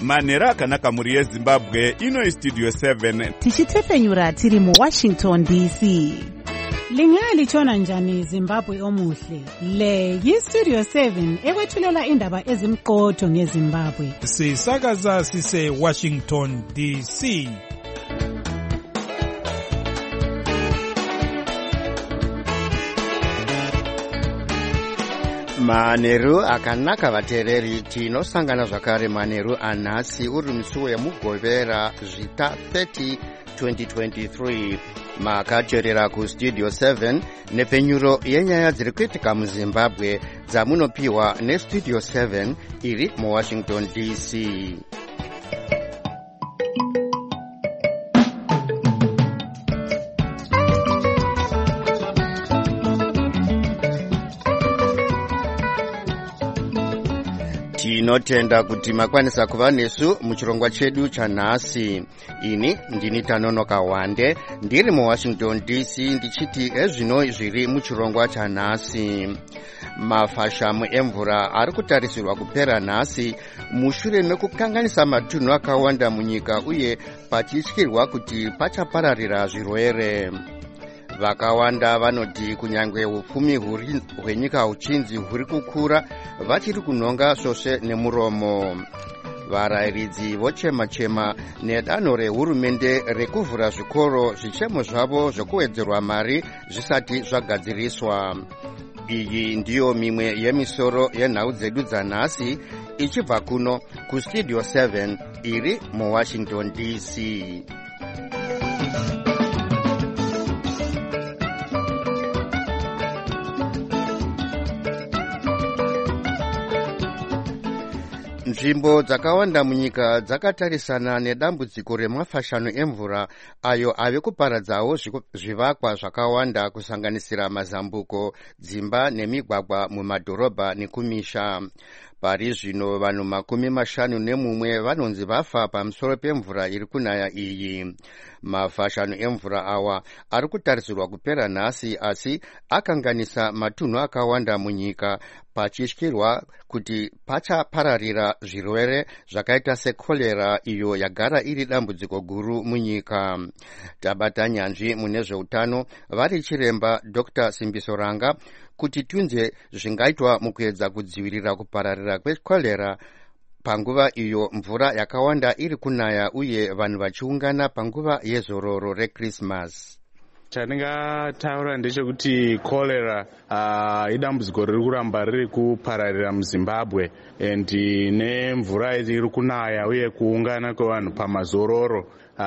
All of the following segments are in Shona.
Manheru akanaka muri yeZimbabwe. Ino Studio 7 tichitefenyura tiri muWashington DC. Lingalitshona njani Zimbabwe omuhle? Le yiStudio 7 ekwethulela indaba ezimqotho ngeZimbabwe. Sisakaza sise Washington DC. Manheru akanaka vateereri, tinosangana zvakare manheru anhasi uri musi wemugovera zvita 30 2023. Makateerera kuStudio 7 nepenyuro yenyaya dziri kuitika muZimbabwe dzamunopiwa neStudio 7 iri muWashington DC. Tinotenda kuti makwanisa kuva nesu muchirongwa chedu chanhasi. Ini ndini Tanonoka Wande ndiri muWashington DC ndichiti ezvino zviri muchirongwa chanhasi. Mafashamu emvura ari kutarisirwa kupera nhasi mushure mekukanganisa matunhu akawanda munyika uye pachityirwa kuti pachapararira zvirwere. Vakawanda vanoti kunyange upfumi hwenyika huchinzi huri kukura, vachiri kunhonga svosve nemuromo. Varayiridzi vochema-chema nedanho rehurumende rekuvhura zvikoro, zvichemo zvavo zvokuwedzerwa mari zvisati zvagadziriswa. Iyi ndiyo mimwe yemisoro yenhau dzedu dzanhasi, ichibva kuno kuStudio 7 iri muWashington DC. Nzvimbo dzakawanda munyika dzakatarisana nedambudziko remafashanu emvura ayo ave kuparadzawo zvivakwa zvakawanda kusanganisira mazambuko, dzimba nemigwagwa mumadhorobha nekumisha. Pari zvino vanhu 51 vanonzi vafa pamusoro pemvura iri kunaya iyi. Mafashanu emvura awa ari kutarisirwa kupera nhasi, asi akanganisa matunhu akawanda munyika, pachityirwa kuti pachapararira zvirwere zvakaita sekorera iyo yagara iri dambudziko guru munyika. Tabata nyanzvi mune zveutano vari chiremba Dr. Simbiso Ranga kuti tunze zvingaitwa mukuedza kudzivirira kupararira kwekorera panguva iyo mvura yakawanda iri kunaya uye vanhu vachiungana panguva yezororo reChristmas. Chandingataura ndechekuti kolera idambudziko riri kuramba riri kupararira muZimbabwe, and nemvura iri kunaya uye kuungana kwevanhu pamazororo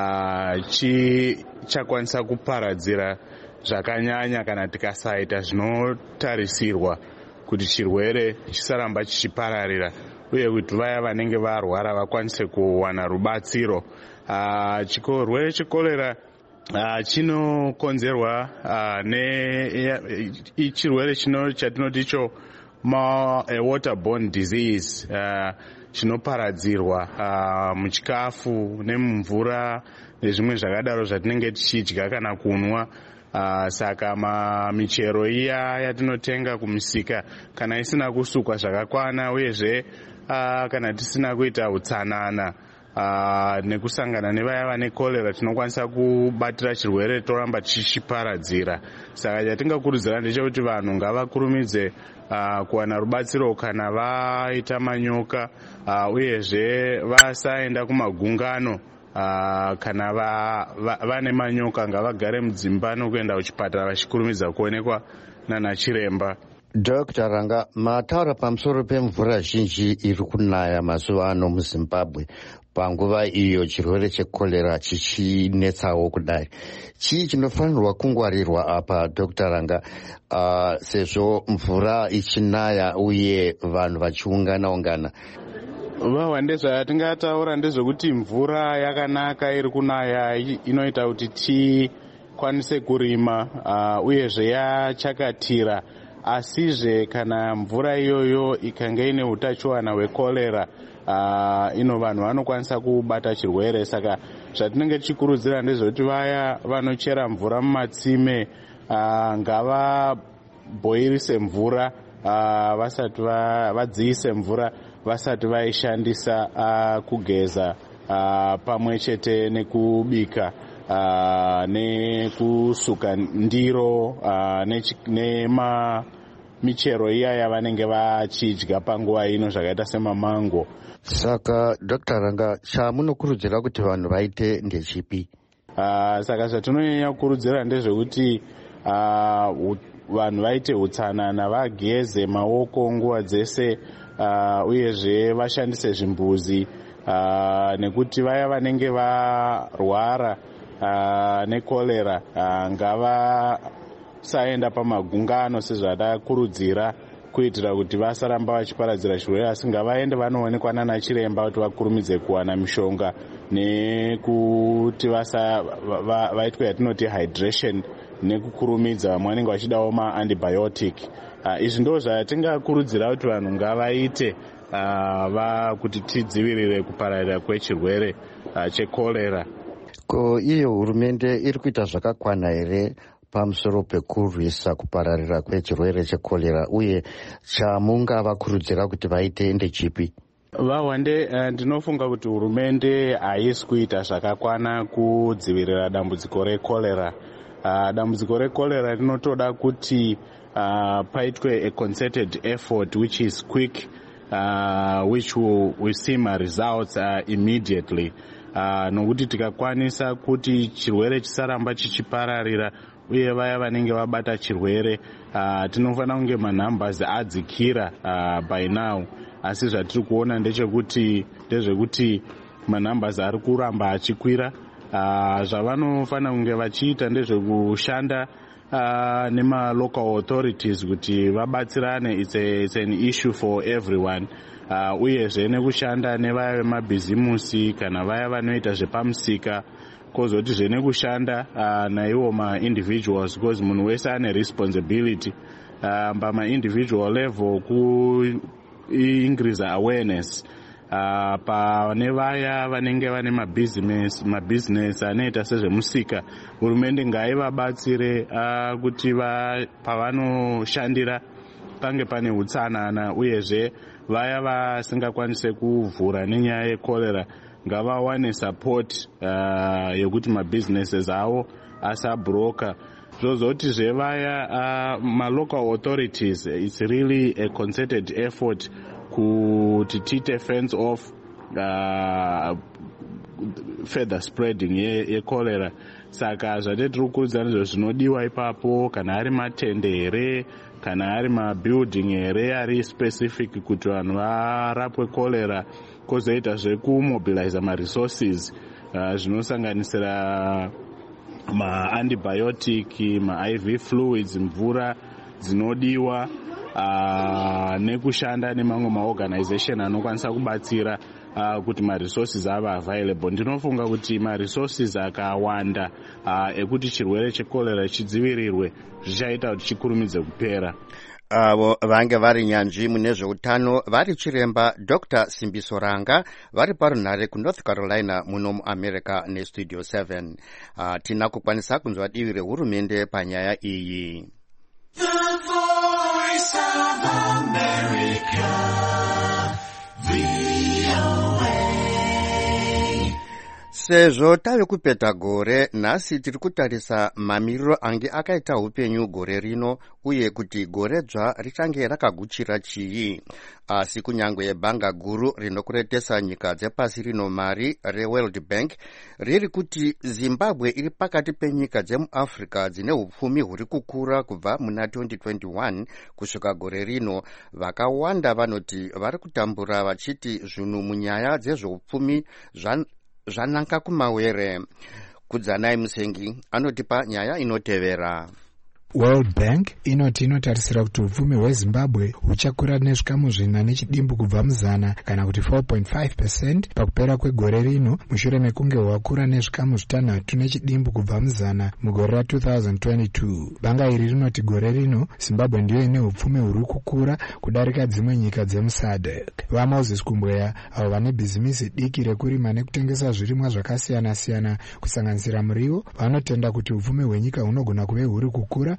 chakwanisa kuparadzira zvakanyanya kana tikasaita zvinotarisirwa kuti chirwere chisaramba chichipararira uye kuti vaya vanenge varwara vakwanise kuwana rubatsiro. Chirwere chekorera chinokonzerwa nechirwere chatinoticho waterborne disease, chinoparadzirwa muchikafu nemumvura nezvimwe zvakadaro zvatinenge tichidya kana kunwa. Saka michero iya yatinotenga kumisika kana isina kusukwa zvakakwana, uyezve kana tisina kuita utsanana nekusangana nevaya vane kolera, tinokwanisa kubatira chirwere toramba chichiparadzira. Saka chatingakurudzira ndechekuti vanhu ngavakurumidze kuwana rubatsiro kana vaita manyoka, uyezve vasaenda kumagungano. Kana vane manyoka ngavagare mudzimba nokuenda kuchipatara vachikurumidza kuonekwa nana chiremba. Dr. Ranga, mataura pamusoro pemvura zhinji iri kunaya mazuva ano muZimbabwe panguva iyo chirwere chekorera chichinetsawo kudai. Chii chinofanirwa kungwarirwa apa Dr. Ranga, sezvo mvura ichinaya uye vanhu vachiungana-ungana? Wande zvatingataura ndezvekuti mvura yakanaka iri kunaya inoita kuti tikwanise kurima uyezve yachakatira. Asizve kana mvura iyoyo ikange ine utachiwana hwekorera, vanhu vanokwanisa kubata chirwere. Saka zvatinenge tichikurudzira ndezvekuti vaya vanochera mvura mumatsime ngavabhoirise mvura vasati vadziise mvura vasati vaishandisa kugeza pamwe chete nekubika nekusuka ndiro michero iya yavanenge vachidya panguva ino zvakaita semamango. Saka Dr. Ranga, chamunokurudzira kuti vanhu vaite ndechipi? Saka zvatinonyanya kukurudzira ndezvekuti vanhu vaite utsanana, vageze maoko nguva dzese, uyezve vashandise zvimbuzi, nekuti vaya vanenge varwara nekorera ngavasaenda pamagungano sezvadakurudzira kuitira kuti vasaramba vachiparadzira chirwere, asi ngavaende vanoonekwa nana chiremba kuti vakurumidze kuwana mishonga nekuti vaitwe yatinoti hydration nekukurumidza. Vamwe vanenge vachidawo maantibiotic. Izvi ndo zvatingakurudzira kuti vanhu ngavaite kuti tidzivirire kupararira kwechirwere chekorera. Ko iyo hurumende iri kuita zvakakwana here pamusoro pekurwisa kupararira kwechirwere chekorera, uye chamungavakurudzira kuti vaite ndechipi? Vahwande, ndinofunga kuti hurumende haisi kuita zvakakwana kudzivirira dambudziko rekorera. Dambudziko rekorera rinotoda kuti paitwe a concerted effort which is quick, which will see my results immediately. Nokuti tikakwanisa kuti chirwere chisaramba chichipararira uye vaya vanenge vabata chirwere, tinofanira kunge manumbers adzikira by now. Asi zvatiri kuona ndezvekuti manumbers ari kuramba achikwira. Zvavanofanira kunge vachiita ndezvekushanda nema-local authorities kuti vabatsirane. It's an issue for everyone. Uyezve nekushanda nevaya vemabhizimusi kana vaya vanoita zvepamusika, kozoti nekushanda naivo ma-individuals, because munhu wese ane responsibility pama-individual level ku-increase awareness pane vaya vanenge vane mabusiness anoita sezvemusika. Hurumende ngaivabatsire kuti pavanoshandira pange pane utsanana, uyezve vaya vasingakwanise kuvhura nenyaya yekorera ngavawane support yekuti mabusinesses avo asabroka. Zvozoti zvevaya ma-local authorities, it's really a concerted effort kuti tiite fence off further spreading yekorera. Saka zvate tiri kukurudzira ndizvo zvinodiwa ipapo, kana ari matende here, kana ari mabuilding here ari specific kuti vanhu varapwe korera. Kozoita zvekumobilize ma-resources zvinosanganisira ma-antibiotic, ma-IV fluids, mvura dzinodiwa, nekushanda nemamwe maorganization anokwanisa kubatsira kuti ma-resources ave available. Ndinofunga kuti ma-resources akawanda ekuti chirwere chekorera chidzivirirwe zvichaita kuti chikurumidze kupera. Avo vange vari nyanzvi mune zveutano vari chiremba Dr. Simbiso Ranga vari parunhare kuNorth Carolina muno muAmerica neStudio 7. Tina kukwanisa kunzwa divi rehurumende panyaya iyi. The Voice of America, VOA. Sezvo tave kupeta gore, nhasi tiri kutarisa mamiriro ange akaita upenyu gore rino uye kuti gore dzva richange rakaguchira chii. Asi kunyangwe bhanga guru rinokuretesa nyika dzepasi rino mari reWorld Bank riri kuti Zimbabwe iri pakati penyika dzemuAfrica dzine upfumi huri kukura kubva muna 2021 kusvika gore rino. Vakawanda vanoti vari kutambura vachiti zvinhu munyaya dzezveupfumi zvananga kumawere. Kudzanai Musengi anotipa nyaya inotevera. World Bank inoti inotarisira kuti upfumi hweZimbabwe huchakura nezvikamu 4 kubva muzana kana kuti 4.5% pakupera kwegore rino, mushure mekunge hwakura nezvikamu 6 kubva muzana mugore ra2022. Banga iri rinoti gore rino Zimbabwe ndiyo ine upfumi huri kukura kudarika dzimwe nyika dzemuSADC. VaMoses Kumbweya, avo vane bhizimisi diki rekurima nekutengesa zvirimwa zvakasiyana siyana kusanganisira muriwo, vanotenda kuti upfumi hwenyika hunogona kuve huri kukura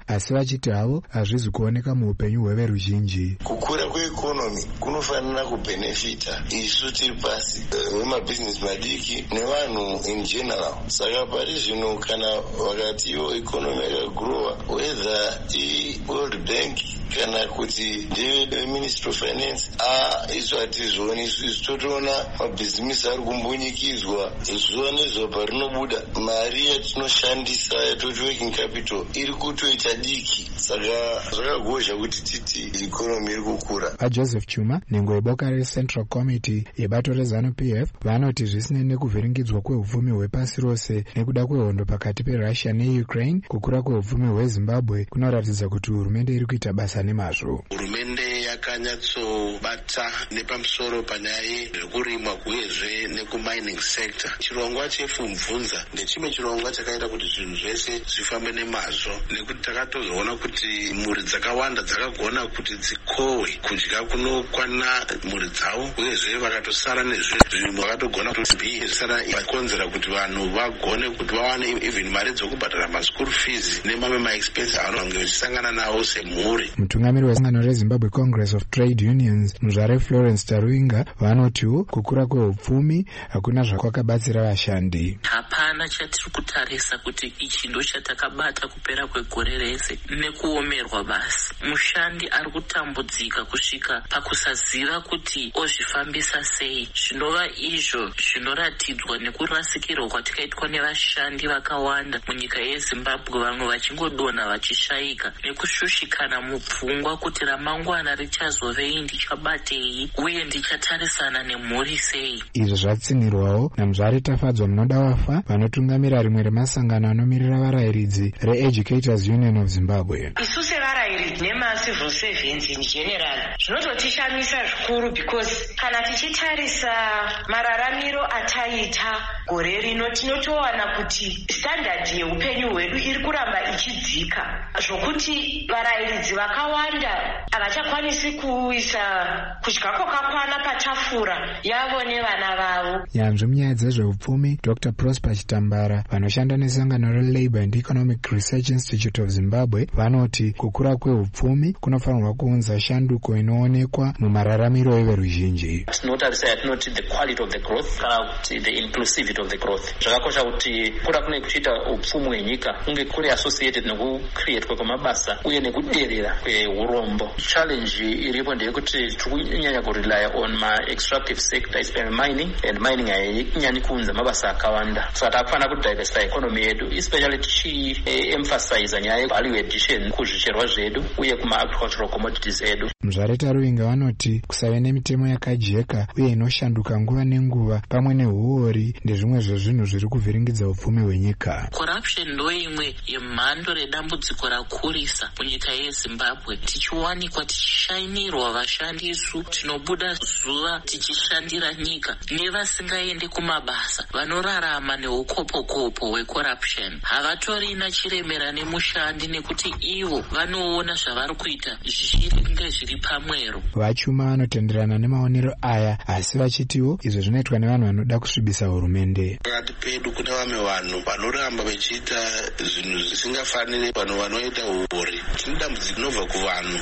asi vachiti havo hazvizi kuoneka muupenyu hweveruzhinji. Kukura kweikonomi kunofanira kubhenefita isu tiri pasi vemabhizinesi madiki nevanhu in general. Saka pari zvino kana vakati ivo ikonomi yakagrowa, whether iWorld Bank kana kuti ndeve Ministry of Finance, isu hatizvioni. Isu totoona mabhizimisi ari kumbunyikidzwa zuva nezuva parinobuda. Mari yatinoshandisa yatoti working capital iri kutoita diki. Saka zvakagozha kuti titi ikonomi iri kukura. vaJoseph Chuma, nhengo yeboka reCentral Committee yebato reZANU-PF, vanoti zvisinei nekuvhiringidzwa kwehupfumi hwepasi rose nekuda kwehondo pakati peRussia neUkraine, kukura kwehupfumi hweZimbabwe kunoratidza kuti hurumende iri kuita basa nemazvo. Hurumende yakanyatsobata nepamusoro panyaya yekurimwa uyezve nekumining sector. Chirongwa chepfumvunza ndechimwe chirongwa chakaita kuti zvinhu zvese zvifambe nemazvo, nekuti takatozoona kuti mhuri dzakawanda dzakagona kuti dzikohwe kudya kunokwana mhuri dzavo, uyezve vakatosara nezvinhu vakatogona kutosara vakonzera kuti vanhu vagone kuti vawane even mari dzokubhadhara maschool fees nemamwe maexpenses avanenge vachisangana nawo semhuri. Mutungamiri wesangano reZimbabwe Congress of Trade Unions, Muzvare Florence Taruinga, vanotiwo kukura kwehupfumi hakuna zvakakabatsira vashandi. Hapana chatiri kutarisa kuti ichi ndo chatakabata kupera kwegore rese nekuomerwa basi. Mushandi ari kutambudzika kusvika pakusaziva kuti ozvifambisa sei. Zvinova izvo zvinoratidzwa nekurasikirwa kwatikaitwa nevashandi vakawanda munyika yeZimbabwe, vamwe vachingodonha vachishayika nekushushikana mupfungwa kuti ramangwana richazovei, ndichabatei uye ndichatarisana nemhuri sei. Izvo zvatsinirwawo naMuzvare Tafadzwa Munoda Wafa, vanotungamira rimwe remasangano anomirira varayiridzi reEducators Union of Zimbabwe. Isu sevarayiridzi nemacivil servants in general zvinototishamisa zvikuru because kana tichitarisa mararamiro ataita gore rino tinotowana kuti standard yeupenyu hwedu iri kuramba ichidzika, zvokuti varayiridzi vakawanda havachakwanisi kuisa kudya kwakakwana patafura yavo nevana vavo. Nyanzvi munyaya dzezveupfumi, Dr. Prosper Chitambara, vanoshanda nesangano reLabour and Economic Research Institute of Zimbabwe, vanoti kukura kwehupfumi kunofanirwa kuunza shanduko inoonekwa mumararamiro everuzhinji. Tinotarisa yatinoti the quality of the growth kana kuti the inclusivity of the growth. Zvakakosha kuti kura kune kuchiita upfumi hwenyika kunge kuri associated nekucreate kwemabasa uye nekuderera kwehurombo. Challenge iripo ndeyekuti tiri kunyanya kurely on ma-extractive sector especially mining, and mining hainyanya kuunza mabasa akawanda. Saka takafanira kudiversify economy yedu, especially tichi-emphasize nyaya ye-value addition kuzvicherwa zvedu uye kuma-agricultural commodities edu. Muzvare Taruinga vanoti kusave nemitemo yakajeka uye inoshanduka nguva nenguva pamwe nehuori ndezvimwe zvezvinhu zviri kuvhiringidza upfumi hwenyika. Corruption ndo imwe yemhando redambudziko rakurisa munyika yeZimbabwe. Tichiwanikwa tichishainirwa vashandi isu tinobuda zuva tichishandira nyika nevasingaendi kumabasa, vanorarama neukopokopo hwecorruption. Havatorina chiremera nemushandi nekuti ivo vanoona zvavari kuita zvichiringe zviri pamwero. Vachuma vanotenderana nemaonero aya, asi vachitiwo izvo zvinoitwa nevanhu vanoda kusvibisa hurumende. Pakati pedu kune vamwe vanhu vanoramba vachiita zvinhu zvisingafaniri, vanhu vanoita uori. Tine dambudziko rinobva kuvanhu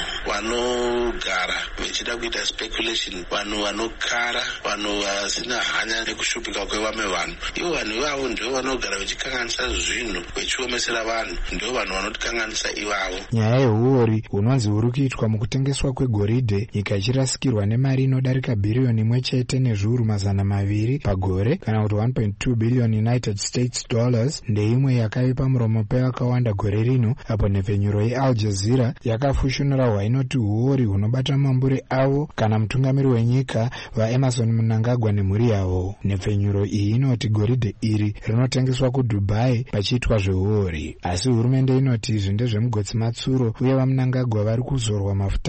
vanogara vachida kuita speculation, vanhu vanokara, vanhu vasina hanya nekushupika kwevamwe vanhu. Ivo vanhu ivavo ndio vanogara vachikanganisa zvinhu, vachiomesera vanhu, ndio vanhu vanotikanganisa ivavo. Nyaya yehuori hunonzi huri kuitwa mukutengeswa kwegoridhe, nyika ichirasikirwa nemari inodarika bhiriyoni 1.2 pagore kana kuti 1.2 billion United States dollars, ndeimwe yakave pamuromo pevakawanda gore rino, apo nhepfenyuro yeAl Jazeera yakafushunura hwainoti huori hunobata mambure avo kana mutungamiri wenyika vaEmerson Mnangagwa nemhuri yavo. Nhepfenyuro iyi inoti goridhe iri rinotengeswa kuDubai pachiitwa zvehuori, asi hurumende inoti izvi ndezvemugotsi matsuro uye vaMnangagwa vari kuzorwa mafuta enguru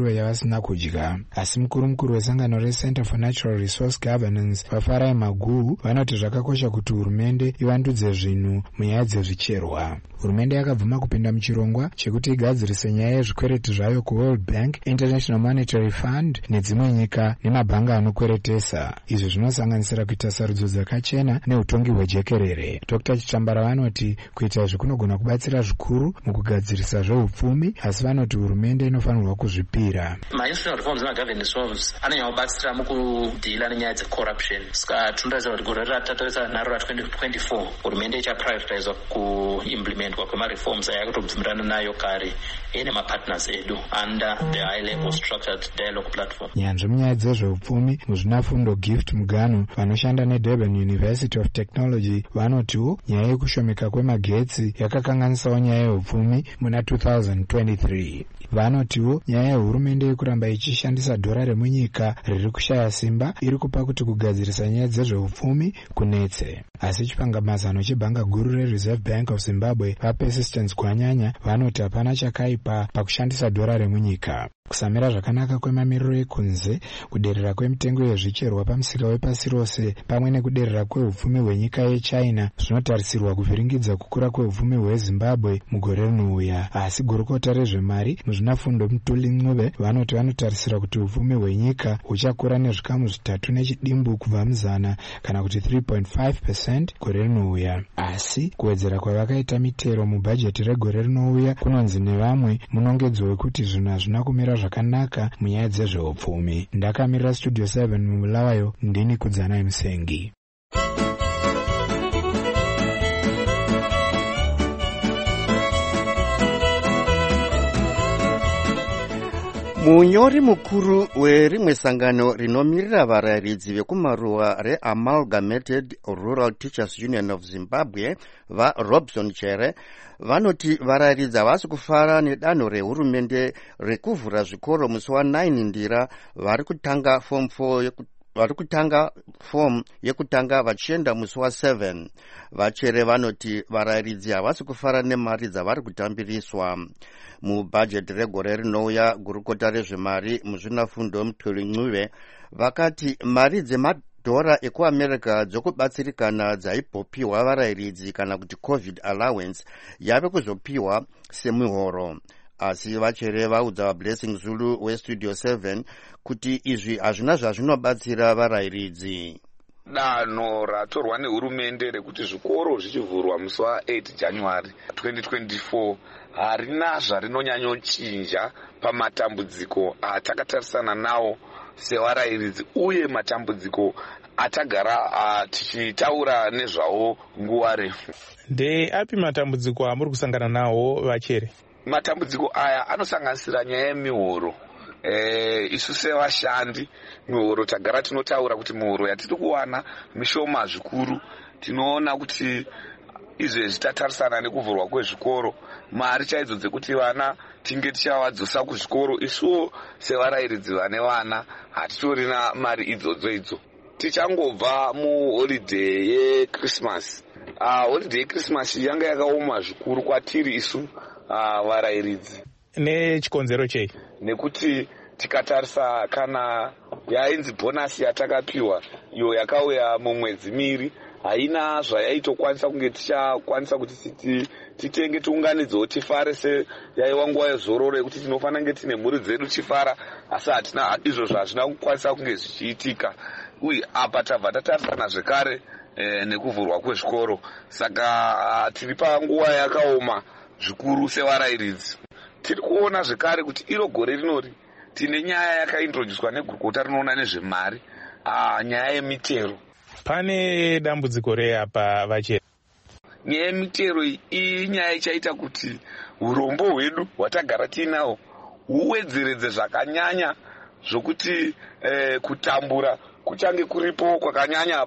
chiro yavasina kudya. Asi mukuru wesangano reCenter for Natural Resource Governance vaFarai Maguhu vanoti zvakakosha kuti hurumende ivandudze zvinhu munyaya dzezvicherwa. Hurumende yakabvuma kupinda muchirongwa chekuti igadzirise nyaya yezvikwereti zvayo kuWorld Bank, International Monetary Fund nedzimwe nyika nemabhanga anokweretesa. Izvi zvinosanganisira kuita sarudzo dzakachena neutongi hwejekerere. Dr. Chitambara vanoti kuita izvi kunogona kubatsira zvikuru mukugadzirisa zveupfumi, asi vanoti hurumende inofanirwa kuzvipira. Ma-institutional reforms nemagovernance reforms anonyanya kubatsira mukudhila nenyaya dzecorruption. Saka tinotarisira kuti gore ratarisa naro ra2024 hurumende ichaprioritizwa kuimplementwa kwemareforms ayakutobvumirana nayo kare nemapartners edu under the high level structured dialogue platform. Nyanzvi munyaya dzezveupfumi muzvinafundo Gift Muganu vanoshanda neDurban University of Technology vanotiwo nyaya yekushomeka kwemagetsi yakakanganisawo nyaya yeupfumi muna 2023. Vanotiwo nyaya yehurumende yekuramba ichishandisa dhora remunyika riri kushaya simba iri kupa kuti kugadzirisa nyaya dzezveupfumi kunetse. Asi chipangamazano chebhanga guru reReserve Bank of Zimbabwe vaPersistence Gwanyanya vanoti hapana chakaipa pakushandisa dhora remunyika. Kusamira zvakanaka kwemamiriro ekunze, kuderera kwemitengo yezvicherwa pamusika wepasi rose, pamwe nekuderera kweupfumi hwenyika yeChina zvinotarisirwa kuvhiringidza kukura kweupfumi hweZimbabwe mugore rinouya. Asi gurukota rezvemari muzvinafundo Mutuli Ncube vanoti vanotarisira kuti upfumi hwenyika huchakura nezvikamu 3 nechidimbu kubva muzana kana kuti 3.5% gore rinouya. Asi kuwedzera kwavakaita mitero mubhajeti regore rinouya kunonzi nevamwe munongedzo wekuti zvinhu hazvina kumira zvakanaka munyaya dzezveupfumi. Ndakamirira Studio 7 mubulawayo, ndini Kudzanai Musengi. Munyori mukuru werimwe sangano rinomirira varayiridzi vekumaruwa reAmalgamated Rural Teachers Union of Zimbabwe vaRobson Chere vanoti varayiridzi havasi kufara nedanho rehurumende rekuvhura zvikoro musi wa9 Ndira vari kutanga fomu yekutanga vachienda musi wa7. Vachere vanoti varayiridzi havasi kufara nemari dzavari kutambiriswa. Mubhajeti regore rinouya gurukota rezvemari muzvinafundo Mutuli Ncube vakati mari dzemadhora ekuAmerica dzokubatsirikana dzaipopiwa varayiridzi kana kuti COVID allowance yave kuzopiwa semihoro. Asi Vachere vaudza vaBlessing Zulu weStudio 7 kuti izvi hazvina zvazvinobatsira varayiridzi. Danho ratorwa nehurumende rekuti zvikoro zvichivhurwa musi wa8 January 2024 harina zvarinonyanyochinja pamatambudziko atakatarisana nawo sevarayiridzi uye matambudziko atagara tichitaura nezvawo nguva refu. Ndeapi matambudziko amuri kusangana nawo Vachere? Matambudziko aya anosanganisira nyaya yemihoro. Isu sevashandi mihoro tagara tinotaura kuti mihoro yatiri kuwana mishoma zvikuru. Tinoona kuti izvezvi tatarisana nekuvhurwa kwezvikoro, mari chaidzo dzekuti vana tinge tichavadzosa kuzvikoro, isuwo sevarayiridzi vane vana hatitorina mari idzodzo. Tichangobva muholiday yeChristmas. Holiday yeChristmas yanga yakaoma zvikuru kwatiri isu varayiridzi. Nechikonzero chei? Nekuti tikatarisa kana yainzi bonasi yatakapiwa iyo yakauya mumwedzi miri haina zvayaitokwanisa kunge tichakwanisa kuti titenge tiunganidzewo tifare seyaiwa nguva yezororo yekuti tinofanira kunge tine mhuri dzedu tifara, asi hatina izvozvo hazvina kukwanisa kunge zvichiitika. Uye apa tabva tatarisana zvekare nekuvhurwa kwezvikoro, saka tiri panguva yakaoma zvikuru sevarayiridzi. Tiri kuona zvekare kuti iro gore rinori tine nyaya yakaintroducwa negurukota rinoona nezvemari, nyaya yemitero. Pane dambudziko rei apa Vachere? Nyaya yemitero iyi nyaya ichaita kuti urombo hwedu hwatagara tiinawo huwedzeredze zvakanyanya zvokuti kutambura kuchange kuripo kwakanyanya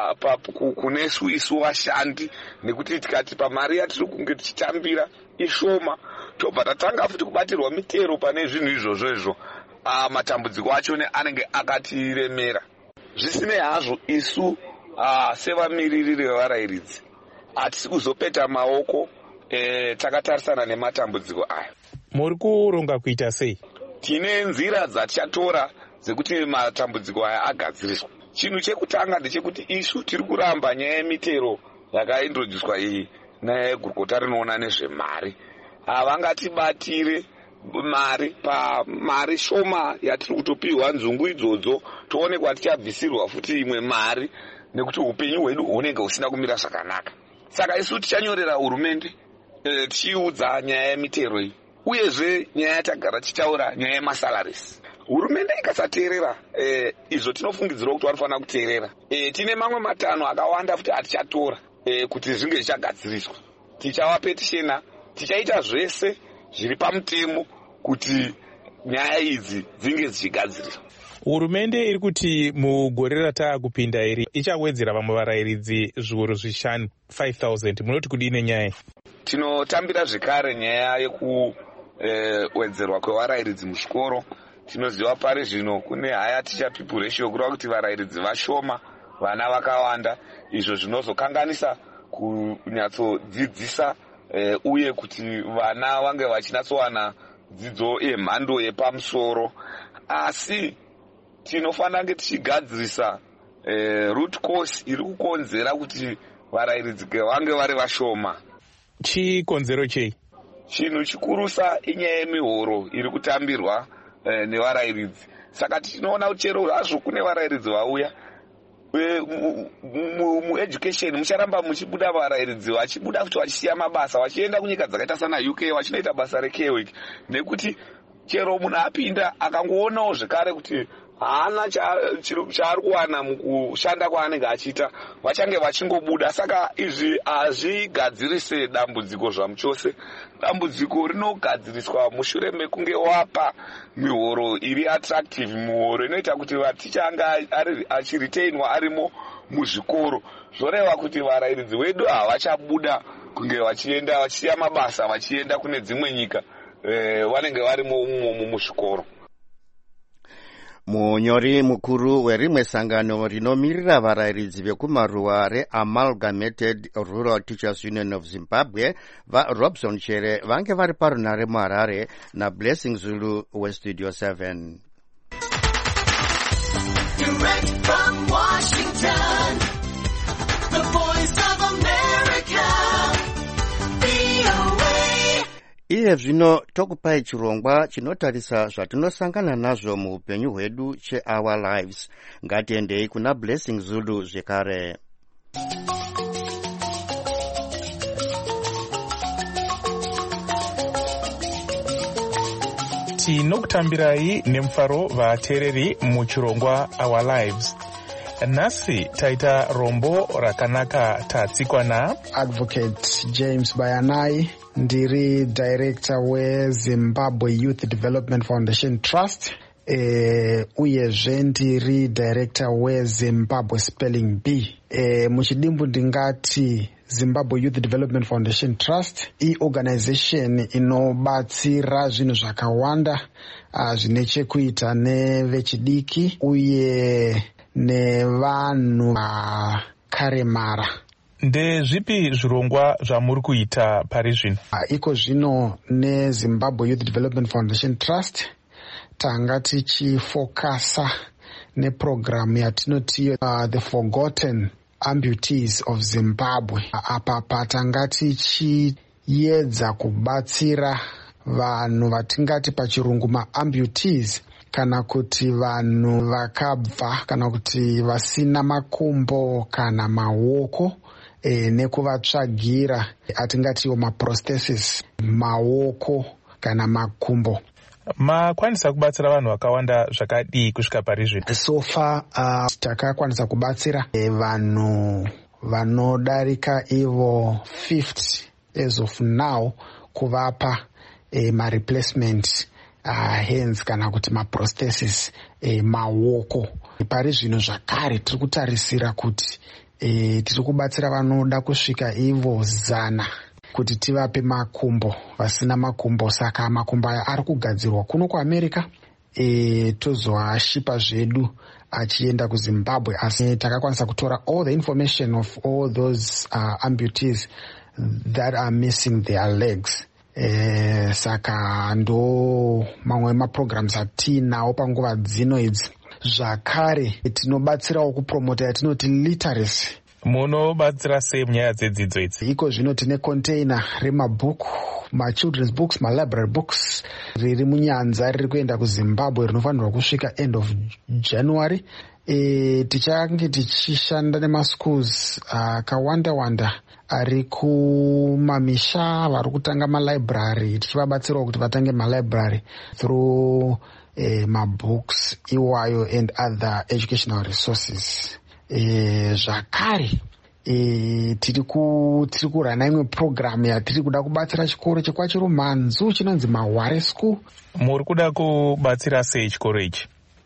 kunesu isu vashandi, nekuti tikati pamari yatiri kunge tichitambira ishoma tobva tatanga futi kubatirwa mitero pane zvinhu izvozvo matambudziko acho anenge akatiremera. Zvisinei hazvo isu sevamiririri vevarayiridzi hatisi kuzopeta maoko takatarisana nematambudziko aya. Muri kuronga kuita sei? tine nzira dzatichatora dzekuti matambudziko aya agadziriswa. Chinhu chekutanga ndechekuti isu tiri kuramba nyaya yemitero yakaintroducwa iyi negurukota rinoona nezvemari. Havangatibatire mari pamari shoma yatiri kutopiwa nzungu idzodzo, toonekwa tichabvisirwa futi imwe mari nekuti upenyu hwedu hunenge husina kumira zvakanaka. Saka isu tichanyorera hurumende tichiudza nyaya yemitero iyi, uyezve nyaya yatagara tichitaura nyaya yemasalaries. Hurumende ikasateerera izvo tinofungidzira kuti vanofanira kuteerera. Tine mamwe matanho akawanda futi atichatora kuti zvinge zvichagadziriswa. Tichawapetishena, tichaita zvese zviri pamutemo kuti nyaya idzi dzinge dzichigadziriswa. Hurumende iri kuti mugore rataakupinda iri ichawedzera vamwe varayiridzi zviuru zvishanu 5,000. Munoti kudii nenyaya? Tinotambira zvekare nyaya yekuwedzerwa kwevarayiridzi muchikoro. Tinoziva pari zvino kune higher teacher people ratio, kureva kuti varayiridzi vashoma, vana vakawanda, izvo zvinozokanganisa kunyatsodzidzisa uye kuti vana vange vachinatsowana dzidzo yemhando yepamusoro. Asi tinofanira kunge tichigadzirisa root cause iri kukonzera kuti varayiridzi vange vari vashoma. Chikonzero chei? Chinhu chikurusa inyaya yemihoro iri kutambirwa nevarayiridzi. Saka tinoona kuti chero hazvo kune varayiridzi vauya mueducation mucharamba muchibuda varayiridzi vachibuda futi vachisiya mabasa vachienda kunyika dzakaita sana UK vachinoita basa rekeweek, nekuti chero munhu apinda akangoonawo zvekare kuti haana chaari kuwana mukushanda kwaanenge achiita, vachange vachingobuda. Saka izvi hazvigadzirise dambudziko zvamuchose. Dambudziko rinogadziriswa mushure mekunge wapa mihoro iri attractive, mihoro inoita kuti vaticha anga achiretainwa arimo muzvikoro. Zvoreva kuti varayiridzi vedu havachabuda kunge vachienda vachisiya mabasa vachienda kune dzimwe nyika, vanenge varimo umomo muzvikoro. Munyori mukuru werimwe sangano rinomirira varayiridzi vekumaruwa reAmalgamated Rural Teachers Union of Zimbabwe, vaRobson Chere vange vari parunare muHarare naBlessing Zulu weStudio 7. Direct from Washington, the voice of America, VOA. Iye zvino tokupai chirongwa chinotarisa zvatinosangana nazvo muupenyu hwedu cheOur Lives. Ngatiendei kuna Blessing Zulu zvekare. Tinokutambirai nemufaro vateereri muchirongwa Our Lives. Nhasi taita rombo rakanaka tatsikwa na Advocate James Bayanai, ndiri director weZimbabwe Youth Development Foundation Trust, uyezve ndiri director weZimbabwe Spelling Bee. Muchidimbu ndingati Zimbabwe Youth Development Foundation Trust iorganization inobatsira zvinhu zvakawanda zvine chekuita nevechidiki uye nevanhu vakaremara. Ndezvipi zvirongwa zvamuri kuita pari zvino? Iko zvino neZimbabwe Youth Development Foundation Trust tanga tichifokasa neprogramu yatinoti The Forgotten Amputees of Zimbabwe. Apa patanga tichiedza kubatsira vanhu vatingati pachirungu maamputees, kana kuti vanhu vakabva kana kuti vasina makumbo kana maoko, nekuvatsvagira atingatiwo maprosthesis, maoko kana makumbo. Makwanisa kubatsira vanhu vakawanda zvakadii kusvika pari zvino? So far takakwanisa kubatsira vanhu vanodarika ivo 50 as of now, kuvapa ma-replacement hands kana kuti maprosthesis, maoko. Pari zvino zvakare tiri kutarisira kuti tiri kubatsira vanoda kusvika ivo 100 kuti tivape makumbo, vasina makumbo. Saka makumbo aya ari kugadzirwa kuno kuAmerica, tozoashipa zvedu achienda kuZimbabwe. Asi takakwanisa kutora all the information of all those amputees that are missing their legs. Saka ndo mamwe maprograms atinawo panguva dzino idzi. Zvakare tinobatsirawo kupromota yatinoti literacy. Munobatsira sei munyaya dzedzidzo idzi? Iko zvino tine container remabhuku, children's books, library books riri munyanza riri kuenda kuZimbabwe rinofanirwa kusvika end of January. Tichange tichishanda nemaschools akawanda ari kumamisha vari kutanga malibrary, tichivabatsirawo kuti vatange malibrary through mabooks iwayo and other educational resources. Zvakare tiri kurana imwe program yatiri kuda kubatsira chikoro chekwaChirumanzu chinonzi Mahware School. Muri kuda kubatsira sei chikoro ichi?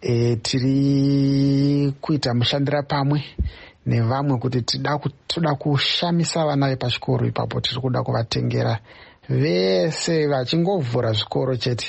Tiri kuita mushandira pamwe nevamwe kuti toda kushamisa vana vepachikoro ipapo. Tiri kuda kuvatengera vese vachingovhura zvikoro chete.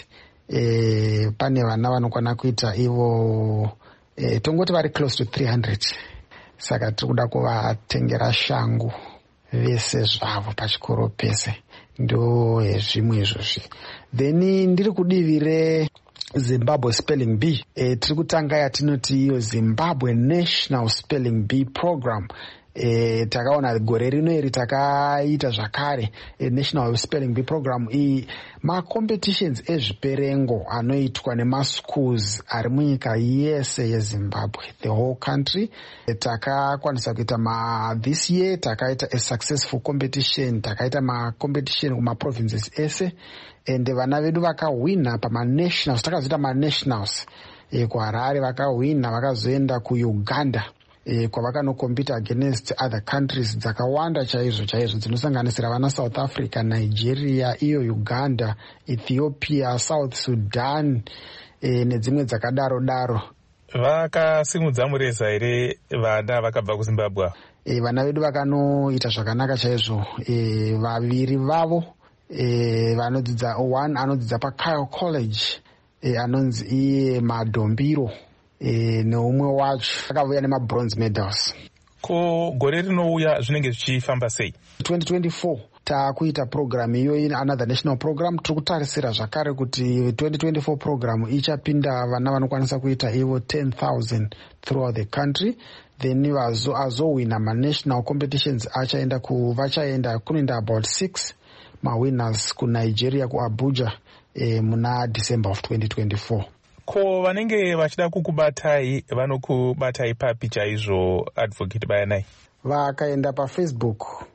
Pane vana vanokwana kuita ivo tongoti vari close to 300. Saka tiri kuda kuvatengera shangu vese zvavo pachikoro pese. Ndo zvimwe izvozvi. Then ndiri kudivire Zimbabwe Spelling Bee. Tiri kutanga yatinoti iyo Zimbabwe National Spelling Bee Program. Takaona gore rino iri takaita zvakare National Spelling Bee Program. Macompetitions ezviperengo anoitwa nemaschools ari munyika yese yeZimbabwe, the whole country. Takakwanisa kuita this year takaita a successful competition. Takaita competition kumaprovinces ese, and vana vedu vakawina pamanationals. Takazoita manationals kuHarare vakawina, vakazoenda kuUganda kwavakanokompita against other countries dzakawanda chaizvo dzinosanganisira vana South Africa, Nigeria, iyo Uganda, Ethiopia, South Sudan nedzimwe dzakadaro. Vakasimudza mureza here vana vakabva kuZimbabwe? Vana vedu vakanoita zvakanaka chaizvo. Vaviri vavo vanodzidza, one anodzidza paKyle College anonzi iye Madombiro, neumwe wacho akavuya nemabronze medals. Ko gore rinouya zvinenge zvichifamba sei? 2024 takuita program iyo another national program. Tiri kutarisira zvakare kuti 2024 program ichapinda vana vanokwanisa kuita ivo 10,000 throughout the country. Then azowina national competitions vachaenda kunoenda about 6 winners kuNigeria, kuAbuja muna December of 2024. Ko vanenge vachida kukubatai vanokubatai papi chaizvo, Advocate Bayanai? Vakaenda paFacebook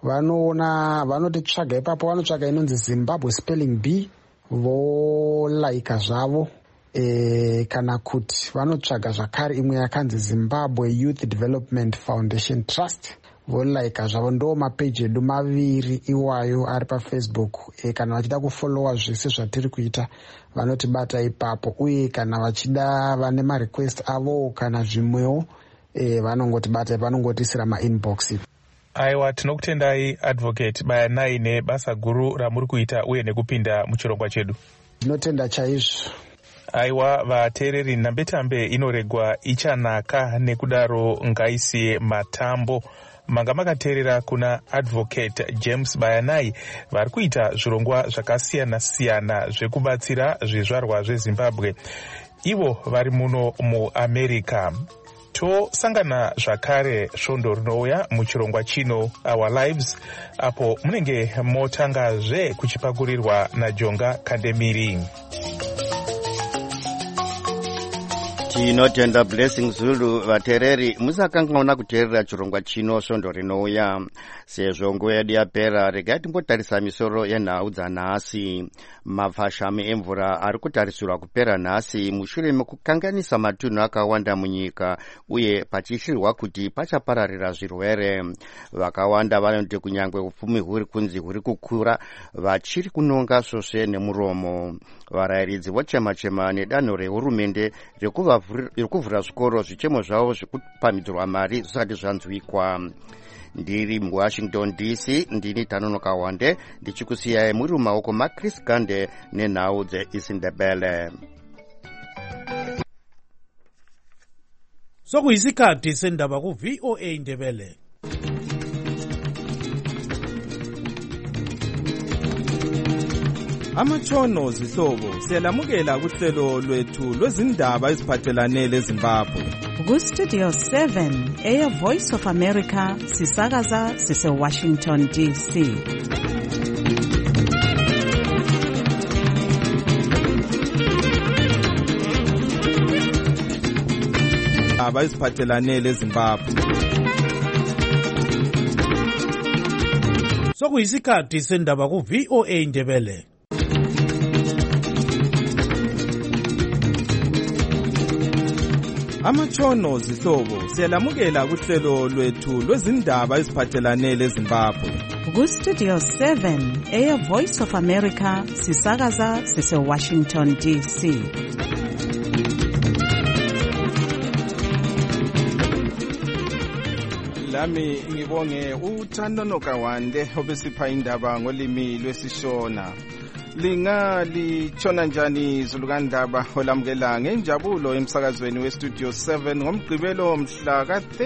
vanotitsvaga ipapo, vanotsvaga inonzi Zimbabwe Spelling Bee volaika zvavo. Kana kuti vanotsvaga zvakare imwe yakanzi Zimbabwe Youth Development Foundation Trust volaika zvavo. Ndo mapeji edu maviri iwayo ari paFacebook. Kana vachida kufollowa zvese zvatiri kuita vanotibata ipapo, uye kana vachida vane marequest avo kana zvimwewo vanongotibata, vanongotisira mainbox. Aiwa, tinokutendai Advocate Bayanai nebasa guru ramuri kuita uye nekupinda muchirongwa chedu. Tinotenda chaizvo. Aiwa, vateereri, nhambetambe inoregwa ichanaka, nekudaro ngaisiye matambo. Manga makateerera kuna Advocate James Bayanai vari kuita zvirongwa zvakasiyana-siyana zvekubatsira zvizvarwa zveZimbabwe, ivo vari muno muAmerica. Tosangana zvakare svondo rinouya muchirongwa chino Our Lives, apo munenge motangazve kuchipakurirwa naJonga Kandemiri. Tinotenda Blessing Zulu. Vateereri, musakanganwa kuteerera chirongwa chino svondo rinouya. Sezvo nguva yedu yapera, regai timbotarisa misoro yenhau dzanhasi. Mafashami emvura ari kutarisirwa kupera nhasi mushure mekukanganisa matunhu akawanda munyika, uye pachishirwa kuti pachapararira zvirwere. Vakawanda vanoti kunyangwe upfumi huri kunzi huri kukura, vachiri kunonga svosve nemuromo. Varayiridzi vochema-chema nedanho rehurumende rekuvhura zvikoro, zvichemo zvavo zvekupamhidzirwa mari zvisati zvanzwikwa. Ndiri muWashington DC, ndini Tanonoka Wande, ndichikusiyai muri mumaoko maChris Gande nenhau dzeIsindebele. Sokuyisikhathi sendaba ku-VOA Indebele. Amatshono zihlobo siyalamukela kuhlelo lwethu lwezindaba eziphathelane leZimbabwe. Ku-Studio 7 Air Voice of America sisakaza sise-Washington DC. Eziphathelane leZimbabwe. Sokuyisikhathi sendaba ku-VOA Indebele. Amatshono zihlobo siyalamukela kuhlelo lwethu lwezindaba eziphathelane leZimbabwe. Ku-Studio 7 Air Voice of America sisakaza sise-Washington DC. Lami ngibonge uThando Kawande obesipha indaba ngolimi lwesiShona. Lingatshona njani zulukandaba olamukela ngenjabulo emsakazweni weStudio 7 ngomgqibelo mhla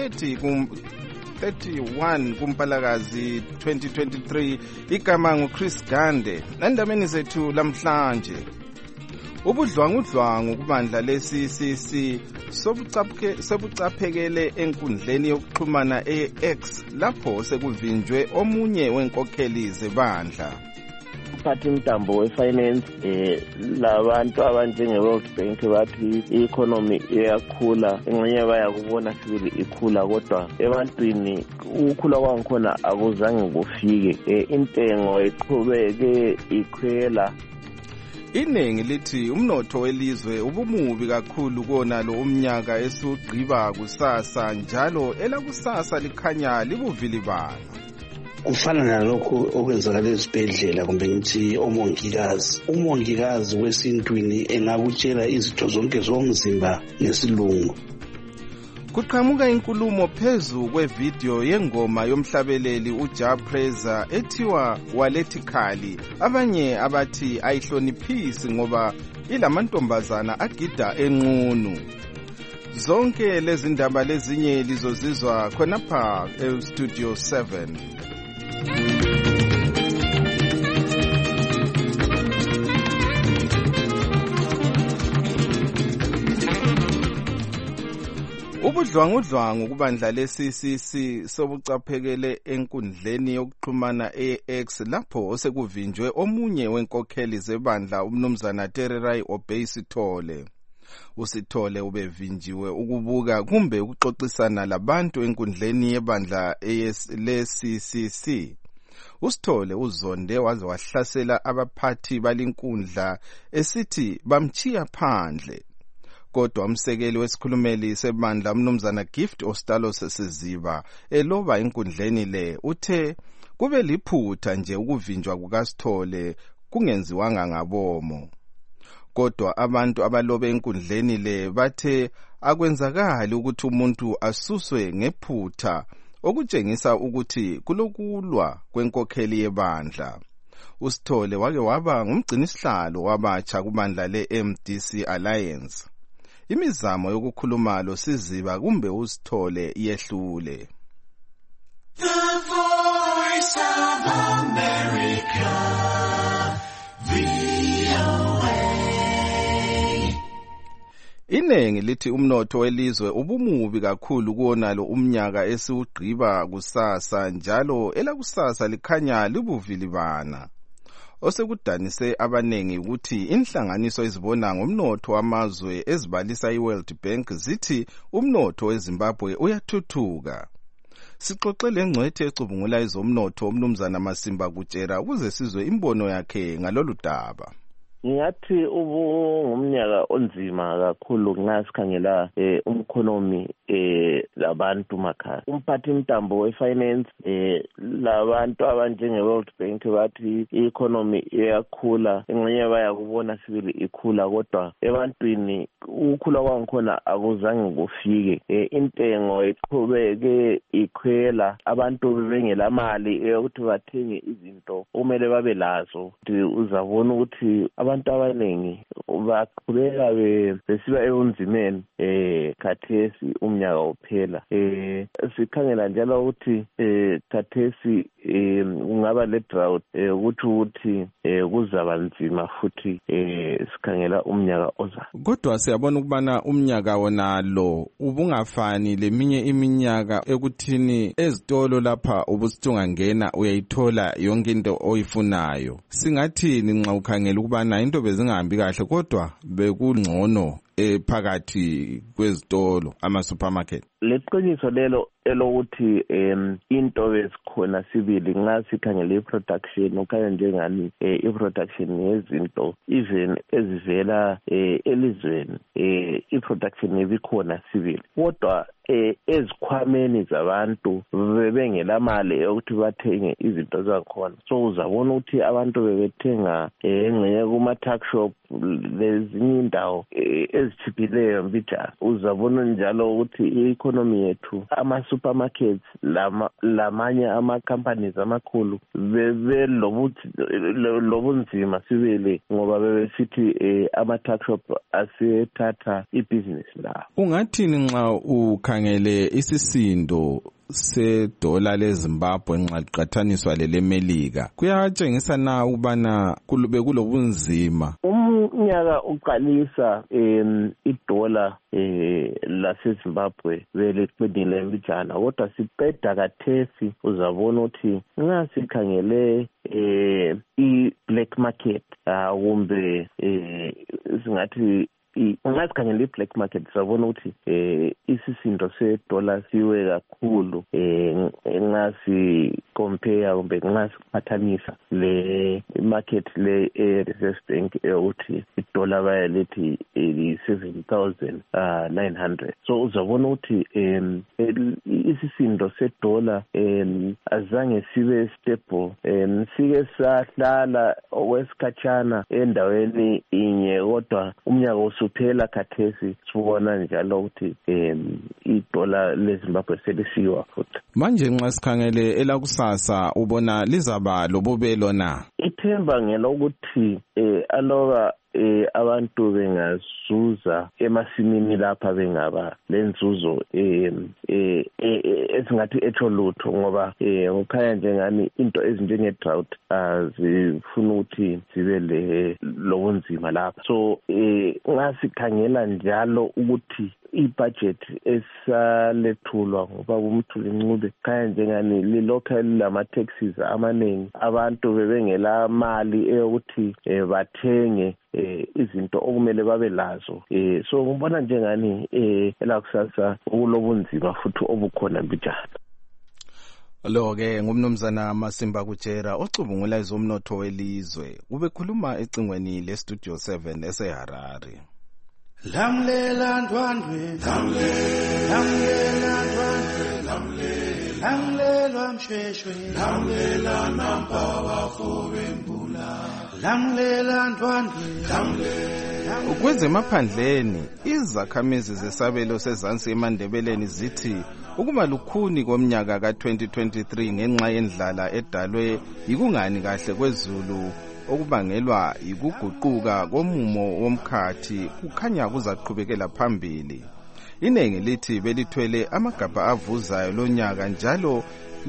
ka-31 kuMpalakazi 2023. Igama nguChris Gande. Nandabeni zethu lamhlanje. Ubudlwangudlwangu kubandla le-CCC sobucaphekele enkundleni yokuxhumana e-X lapho sekuvinjwe omunye wenkokheli zebandla. Uphathi mtambo we-finance labantu abanjenge-World Bank bathi i-economy iyakhula, engxenye bayakubona sibili ikhula, kodwa ebantwini ukukhula kwangikhona akuzange kufike. Intengo iqhubeke ikhwela. Iningi lithi umnotho welizwe ubumubi kakhulu kona lo umnyaka esugqiba kusasa, njalo elakusasa likhanya libuvilibala. Kufana nalokho okwenzakala esibhedlela, kumbe ngithi umongikazi wesintwini engakutshela izitho zonke zomzimba ngesilungu. Kuqhamuka inkulumo phezu kwevideo yengoma yomhlabeleli uJah Prayzah ethiwa Waletikali. Abanye abathi ayihloniphisi ngoba ilamantombazana agida enqunu. Zonke lezi ndaba lezinye lizozizwa khonapha eStudio 7. Ubudlwangudlwangu kubandla le-CCC sobucaphekele enkundleni yokuxhumana e-X lapho osekuvinjwe omunye wenkokheli zebandla umnumzana Tererai Obey Sithole. uSithole ubevinjiwe ukubuka kumbe ukuxoxisana labantu enkundleni yebandla le-CCC. uSithole uzonde waze wahlasela abaphathi balinkundla esithi bamchiya phandle. Kodwa umsekeli wesikhulumeli sebandla umnumzana Gift Ostalos Siziba eloba enkundleni le uthe kube liphutha nje ukuvinjwa kukaSithole kungenziwanga ngabomo. Kodwa abantu abalobe enkundleni le bathe akwenzakali ukuthi umuntu asuswe ngephutha, okutshengisa ukuthi kulokulwa kwenkokheli yebandla. uSithole wake waba ngumgcinisihlalo wabatsha kubandla le-MDC Alliance. Imizamo yokukhuluma lo Siziba kumbe uSithole yehlule. The Voice of America, VOA. Iningi lithi umnotho welizwe ubumubi kakhulu kuonalo umnyaka esiwugqiba kusasa, njalo elakusasa likhanya libuvilibana. Osekudanise abanengi ukuthi inhlanganiso ezibona ngomnotho wamazwe ezibalisa iWorld Bank zithi umnotho weZimbabwe uyathuthuka. Sixoxe lengcwethe ecubungula izomnotho umnumzana Masimba Kutshera ukuze sizwe imbono yakhe ngalolu daba. Ngingathi ngumnyaka onzima kakhulu nxa sikhangela umkhonomi labantu makhaya. Umphathi mtambo we-finance labantu abanjenge-World Bank bathi i-economy iyakhula, engxenye bayakubona sibili ikhula, kodwa ebantwini ukukhula kwangikhona akuzange kufike. Intengo iqhubeke ikhwela, abantu bengela mali yokuthi bathenge izinto kumele babe lazo. Uzabona ukuthi abantu abanengi baqhubeka besiba ebunzimeni khathesi umnyaka uphela. Sikhangela njalo ukuthi khathesi ungaba le drought ukuthi kuzaba nzima futhi sikhangela umnyaka ozayo. Kodwa siyabona ukubana umnyaka wona lo ubungafani leminye iminyaka ekuthini ezitolo lapha ubusithungangena uyayithola yonke into oyifunayo. Singathini nxa ukhangela ukubana into bezingahambi kahle kodwa bekungcono phakathi kwezitolo ama-supermarket? Leqiniso lelo elokuthi into bezikhona sibili nxa sikhangela i-production ukhanya njengani i-production yezinto even ezivela elizweni i-production ebikhona sibili kodwa ezikhwameni zabantu bebengelamali yokuthi bathenge izinto zakhona. So uzabona ukuthi abantu bebethenga engxenye kuma-tuck shop lezinye indawo ezithiphileyo mbijana. Uzabona njalo ukuthi i-economy yethu ama-supermarkets lamanye ama-companies amakhulu bebelobunzima sibili ngoba bebesithi ama-tuck shop asethatha ibhizinisi lawo. Ungathini nxa ukhangele isisindo sedola leZimbabwe nxa liqathaniswa lelemelika? Kuyatshengisa na ukubana bekulobunzima? Umnyaka uqalisa idola laseZimbabwe beliqinile mbijana kodwa siqeda kathesi uzabona ukuthi nxa sikhangele i-black market kumbe singathi ungasikhangela i-black market sabona ukuthi isisindo sedola siwe kakhulu nxa si-compare kumbe nxa siqhathanisa le market le Reserve Bank ukuthi idola bayalithi 7,900. So uzabona ukuthi isisindo sedola azange sibe stable, sike sahlala okwesikhatshana endaweni inye kodwa umnyaka suphela khathesi sibona njalo ukuthi idola leZimbabwe selisiwa futhi. Manje nxa sikhangele elakusasa ubona lizaba lobubelo na? Ithemba ngelokuthi aloba abantu bengazuza emasimini lapha bengaba lenzuzo esingathi etholutho ngoba ukhanya njengani into ezinjenge-drought zifuna ukuthi zibe lobunzima lapha. So ngasikhangela njalo ukuthi i-budget esalethulwa ngoba uMthuli Ncube khanya njengani lilokhu lilama-taxes amaningi, abantu bebengela mali eyokuthi bathenge izinto okumele babe lazo. So ngibona njengani elakusasa kulobunzima futhi obukhona mbijana. Lo-ke ngumnumzana Masimba Kutshera ocubungula ezomnotho welizwe ubekhuluma ecingweni le-Studio 7 eseHarare. Lamlela ndwandwe, lamlela ndwandwe, lamlela msheshwe, lamlela nampa wafobembula, lamlela ndwandwe, Kwezemaphandleni izakhamizi zesabelo sezansi eMandebeleni zithi ukuba lukhuni komnyaka ka-2023 ngenxa yendlala edalwe yikungani kahle kwezulu okubangelwa yikuguquka komumo womkhathi kukhanya kuzaqhubekela phambili. Inengi lithi belithwele amagabha avuzayo lonyaka njalo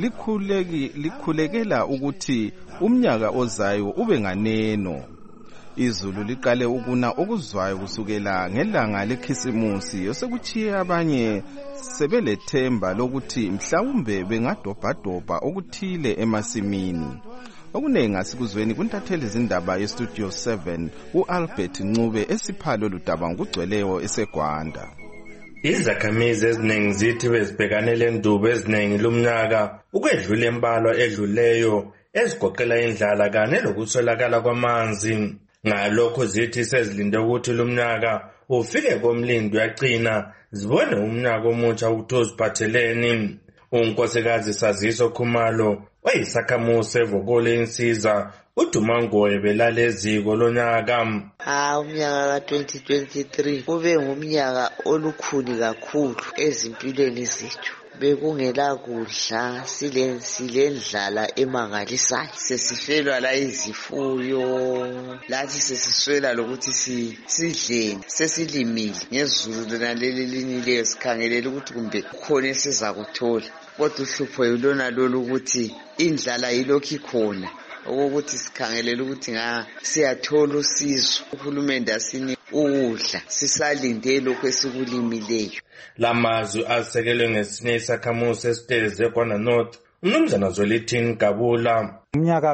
likhulekela ukuthi umnyaka ozayo ube nganeno. Izulu liqale ukuna okuzwayo kusukela ngelanga lekhisimusi osekuchiye abanye sebelethemba lokuthi mhlawumbe bengadobhadobha okuthile emasimini. Okunengi asikuzweni kuntatheli izindaba ye-Studio 7 u-Albert Ncube esiphalo ludaba ngugcweleyo eseGwanda. Izakhamizi eziningi zithi bezibhekanele ndubo eziningi lumnyaka ukwedlula embalwa edluleyo ezigoqela indlala kanye lokuswelakala kwamanzi. Ngalokho zithi sezilinde ukuthi lumnyaka ufike komlindo yaqina zibone umnyaka omutsha ukutoziphatheleni. Unkosikazi Saziso Khumalo oyisakhamuzi evokole insiza uDumangoye belale eziko lonyaka. Umnyaka ka-2023 kube ngumnyaka olukhuni kakhulu ezimpilweni zethu. Bekungela kudla, silendlala emangalisayo. Sesifelwa la izifuyo, lathi sesiswela lokuthi sidleni. Sesilimile ngezulu lona leli linileyo sikhangelela ukuthi kumbe kukhona esizakuthola. kodwa uhlupho yilona lolu ukuthi indlala yilokhu ikhona ukuthi sikhangelela ukuthi siyathola usizo uhulumende asini ukudla sisalinde lokho esikulimileyo. Lamazwi asekelwe ngesinye isakhamuzi esitezi eGwanda North uMnumzana Zwelithini Gabula. Umnyaka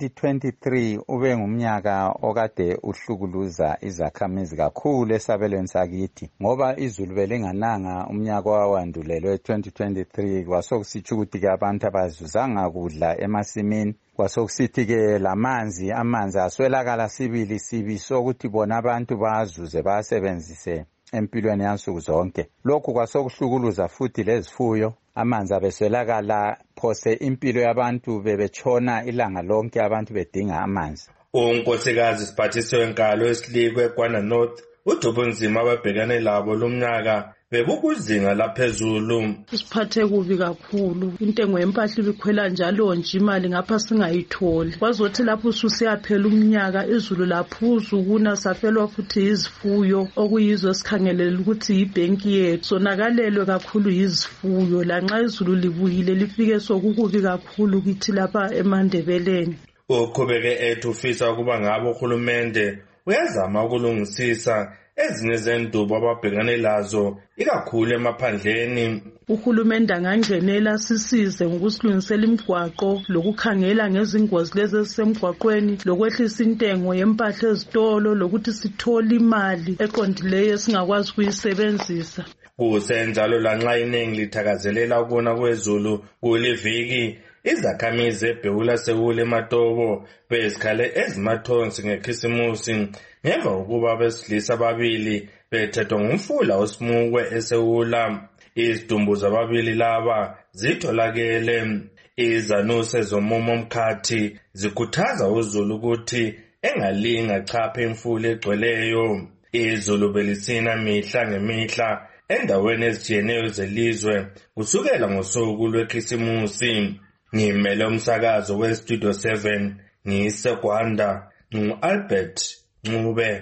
ka-2023 ube ngumnyaka okade uhlukuluza izakhamizi kakhulu esabelweni sakithi ngoba izulu belingananga umnyaka owawandulelwe 2023 kwasokusitsho ukuthi-ke abantu abazuzanga kudla emasimini kwasokusithi-ke amanzi aswelakala sibi sokuthi bona abantu bazuze basebenzise empilweni yansuku zonke. Lokhu kwasokuhlukuluza futhi lezifuyo amanzi abeswelakala phose impilo yabantu bebetshona ilanga lonke abantu bedinga amanzi. Unkosikazi Siphathiswe Nkalo Esilikwe eGwanda North udubunzima ababhekane labo lomnyaka bebukuzinga laphezulu. Siphathe kubi kakhulu, intengo yempahla ibikhwela njalo nje imali ngapha singayitholi. Kwazothi lapho ususiyaphela umnyaka izulu laphuzu kuna safelwa futhi izifuyo okuyizo sikhangelela ukuthi ibhenki yethu sonakalelwe kakhulu izifuyo lanxa izulu libuyile lifike sokukubi kakhulu kithi lapha eMandebeleni. Uqhubeke ethi ufisa ukuba ngabo uhulumende uyazama ukulungisisa ezinye zendubo ababhekane lazo ikakhulu emaphandleni. Uhulumende angangenela sisize ngokusilungisela imigwaqo lokukhangela ngezingozi lezi ezisemgwaqweni lokwehlisa intengo yempahla ezitolo lokuthi sithole imali eqondileyo esingakwazi ukuyisebenzisa. Kusenjalo lanxa iningi lithakazelela ukuna kwezulu kuliviki izakhamizi eBhewula Sewule Matobo bezikhale ezimathonsi ngekhisimusi ngemva kokuba abesilisa ababili bethethwa ngumfula oSimukwe eSewula. Izidumbu zababili laba zitholakele. Izanuse zomumo Mkhathi zikhuthaza uZulu ukuthi engalinga chaphe imfula egcweleyo. Izulu belisina mihla ngemihla endaweni ezijiyeneyo zelizwe kusukela ngosuku lwekhisimusi. Ngimele umsakazo weStudio 7 ngiseGwanda Albert Ncube.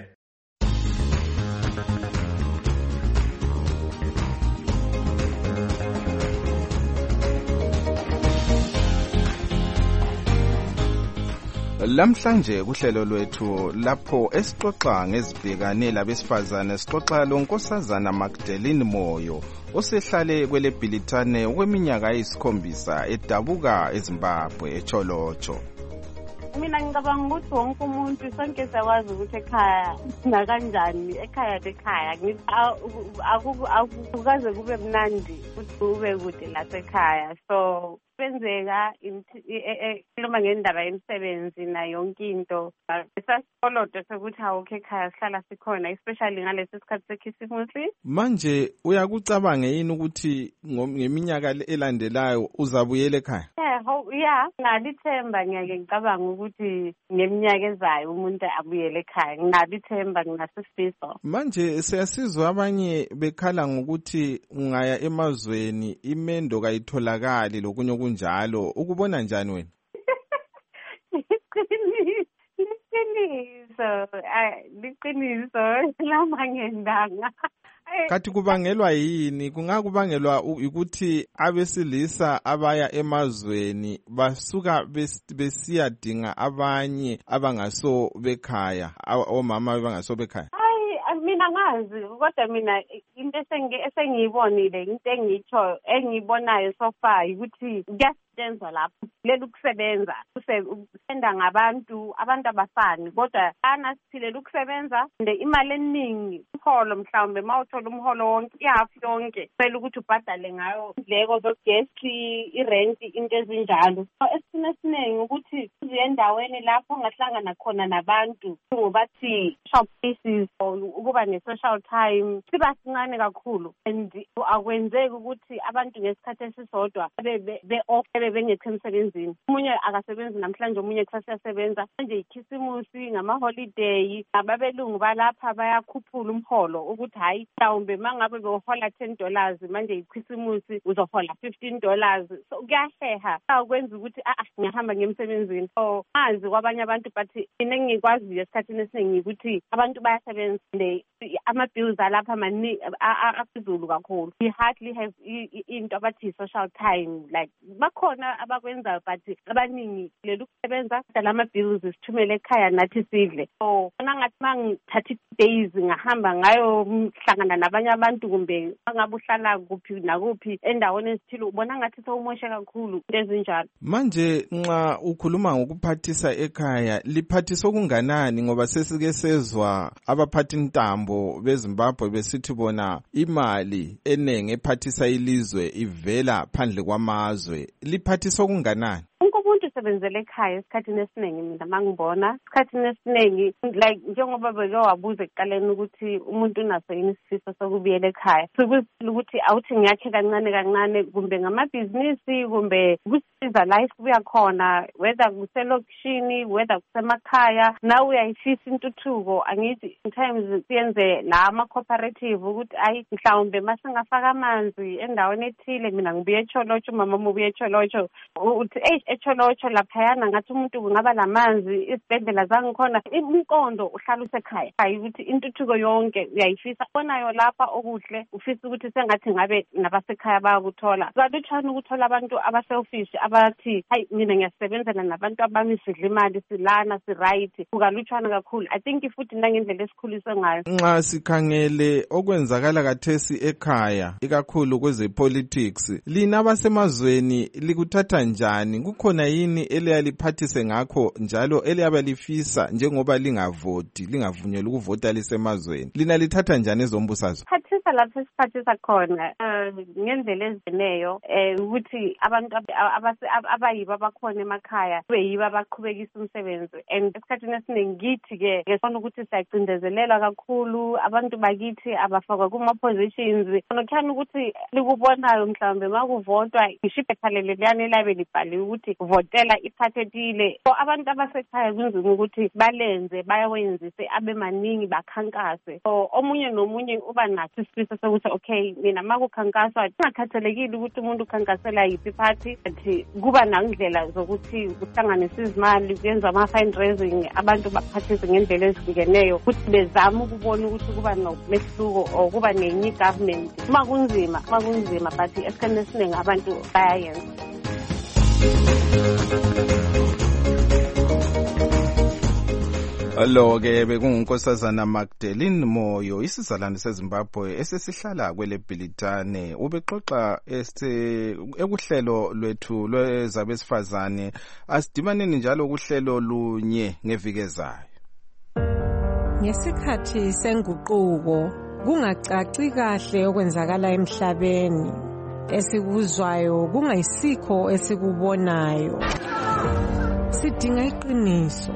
Lamhlanje kuhlelo lwethu lapho esixoxa ngezibhekane labesifazane sixoxa lonkosazana Magdalene Moyo osehlale kwele Bhilithane kweminyaka eyisikhombisa edabuka eZimbabwe echolotsho. Mina ngicabanga ukuthi wonke umuntu sonke siyakwazi ukuthi ekhaya nakanjani ekhaya akukaze kube mnandi ukuthi ube kude lasekhaya so kwenzeka noma ngendaba yemisebenzi na yonke into esasikolodo sokuthi awukho ekhaya sihlala sikhona especially ngalesi sikhathi sekhisimusi. Manje uyakucabanga yini ukuthi ngeminyaka elandelayo uzabuyela ekhaya? Yeah, ngalithemba ngiyake ngicabanga ukuthi ngeminyaka ezayo umuntu abuyele ekhaya. Ngalithemba nginasifiso. Manje siyasizwa abanye bekhala ngokuthi ungaya emazweni imendo kayitholakali lokunye okunjalo. Ukubona njani wena? Liqiniso lama ngendanga. Kathi kubangelwa yini? Kungakubangelwa ukuthi abesilisa abaya emazweni basuka besiyadinga abanye abangaso bekhaya, omama abangaso bekhaya. Mina ngazi kodwa mina into esengiyibonile into engiyibonayo so far ukuthi kuyasetshenzwa lapho leli kusebenza usenda ngabantu abafani kodwa ana sithile ukusebenza nde imali eningi umholo mhlawumbe mawuthola umholo wonke ihalf yonke kumele ukuthi ubhadale ngayo indleko zogesi irent into ezinjalo esine esiningi ukuthi uziye endaweni lapho ungahlangana khona nabantu ngobathi shop places ukuba ne-social time siba sincane kakhulu and akwenzeki ukuthi abantu ngesikhathi esisodwa be-off bengekho emsebenzini. Umunye akasebenzi namhlanje umunye kusasa uyasebenza. Manje ikhisimusi ngama-holiday ababelungu balapha bayakhuphula umholo ukuthi hayi mhlawumbe mangabe behola $10 manje ikhisimusi uzohola $15 so kuyaheha akwenza ukuthi ngiyahamba ngemsebenzini so mazi kwabanye abantu but mina engikwaziyo esikhathini esiningi ukuthi abantu bayasebenza ama-bills alapha aphezulu kakhulu. We hardly have into abathi social time, like bakhona abakwenzayo but abaningi leli ukusebenza dala ama-bills sithumele ekhaya nathi sidle. So ngathi mangithatha days ngahamba ngayo mhlangana nabanye abantu kumbe bangabe uhlala kuphi nakuphi endaweni ezithile ubona ngathi sewumoshe kakhulu into ezinjalo. Manje nxa ukhuluma ngokuphathisa ekhaya liphathisa okunganani ngoba sesike sezwa abaphathi ntambo beZimbabwe besithi bona imali enenge ephathisa ilizwe ivela phandle kwamazwe liphathisa okunganani? Umuntu usebenzele ekhaya esikhathini esiningi mina mangibona esikhathini esiningi like njengoba beke wabuza ekuqaleni ukuthi umuntu unaso yini isifiso sokubuyela ekhaya sikuzile ukuthi awuthi ngiyakhe kancane kancane kumbe ngamabhizinisi kumbe kusiza life kuya khona whether kuselokishini whether kusemakhaya nawe uyayifisa intuthuko angithi sometimes siyenze la ama-cooperative ukuthi ayi mhlawumbe masingafaka amanzi endaweni ethile mina ngibuye eCholotsho mama mubuye eCholotsho uthi eCholotsho laphayana ngathi umuntu kungaba lamanzi isibhedlela zangikhona umqondo uhlala usekhaya hayi ukuthi intuthuko yonke uyayifisa bonayo lapha okuhle ufisa ukuthi sengathi ngabe nabasekhaya bayakuthola kalutshwana ukuthola abantu abaselfish abathi hayi mina ngiyasebenzela nabantu abami sidla imali silana si-right kukalutshwana kakhulu. I think futhi nangendlela esikhulise ngayo nxa sikhangele okwenzakala kathesi ekhaya ikakhulu kweze-politics lina abasemazweni likuthatha njani? Kukhona yini eliyaliphathise ngakho njalo eliyabalifisa njengoba lingavunyelwa ukuvota lisemazweni lina lithatha njani ezombusazwe? Phathisa lapho siphathisa khona ngendlela ezineyo ukuthi abantu abayibo abakhona emakhaya kube yibo abaqhubekisa umsebenzi and esikhathini esiningi ngithi-ke ngesona ukuthi siyacindezelelwa kakhulu abantu bakithi abafakwa kuma-positions nokuthana ukuthi likubonayo mhlawumbe makuvotwa ngisho iphepha leliyana elabe libhaliwe ukuthi votela iphathi ethile. So abantu abasekhaya kunzima ukuthi balenze bayawenzise abe maningi bakhankase. So omunye nomunye uba nathi isifiso sokuthi okay mina makukhankaswa kungakhathalekile ukuthi umuntu ukhankasela yiphi iphathi but kuba nangindlela zokuthi kuhlanganisa izimali kuyenzwa ama-fundraising abantu baphathise ngendlela ezihlukeneyo ukuthi bezama ukubona ukuthi kuba nomehluko or kuba nenye government kunzima but esikhathini esiningi abantu bayayenza. Lo-ke bekungunkosazana Magdalene Moyo isizalwane seZimbabwe esesihlala kwele Bhilitane ubexoxa ekuhlelo lwethu lwezabesifazane asidibaneni njalo kuhlelo lunye ngeviki ezayo. Ngesikhathi senguquko kungacaci kahle okwenzakala emhlabeni esikuzwayo kungayisikho esikubonayo sidinga iqiniso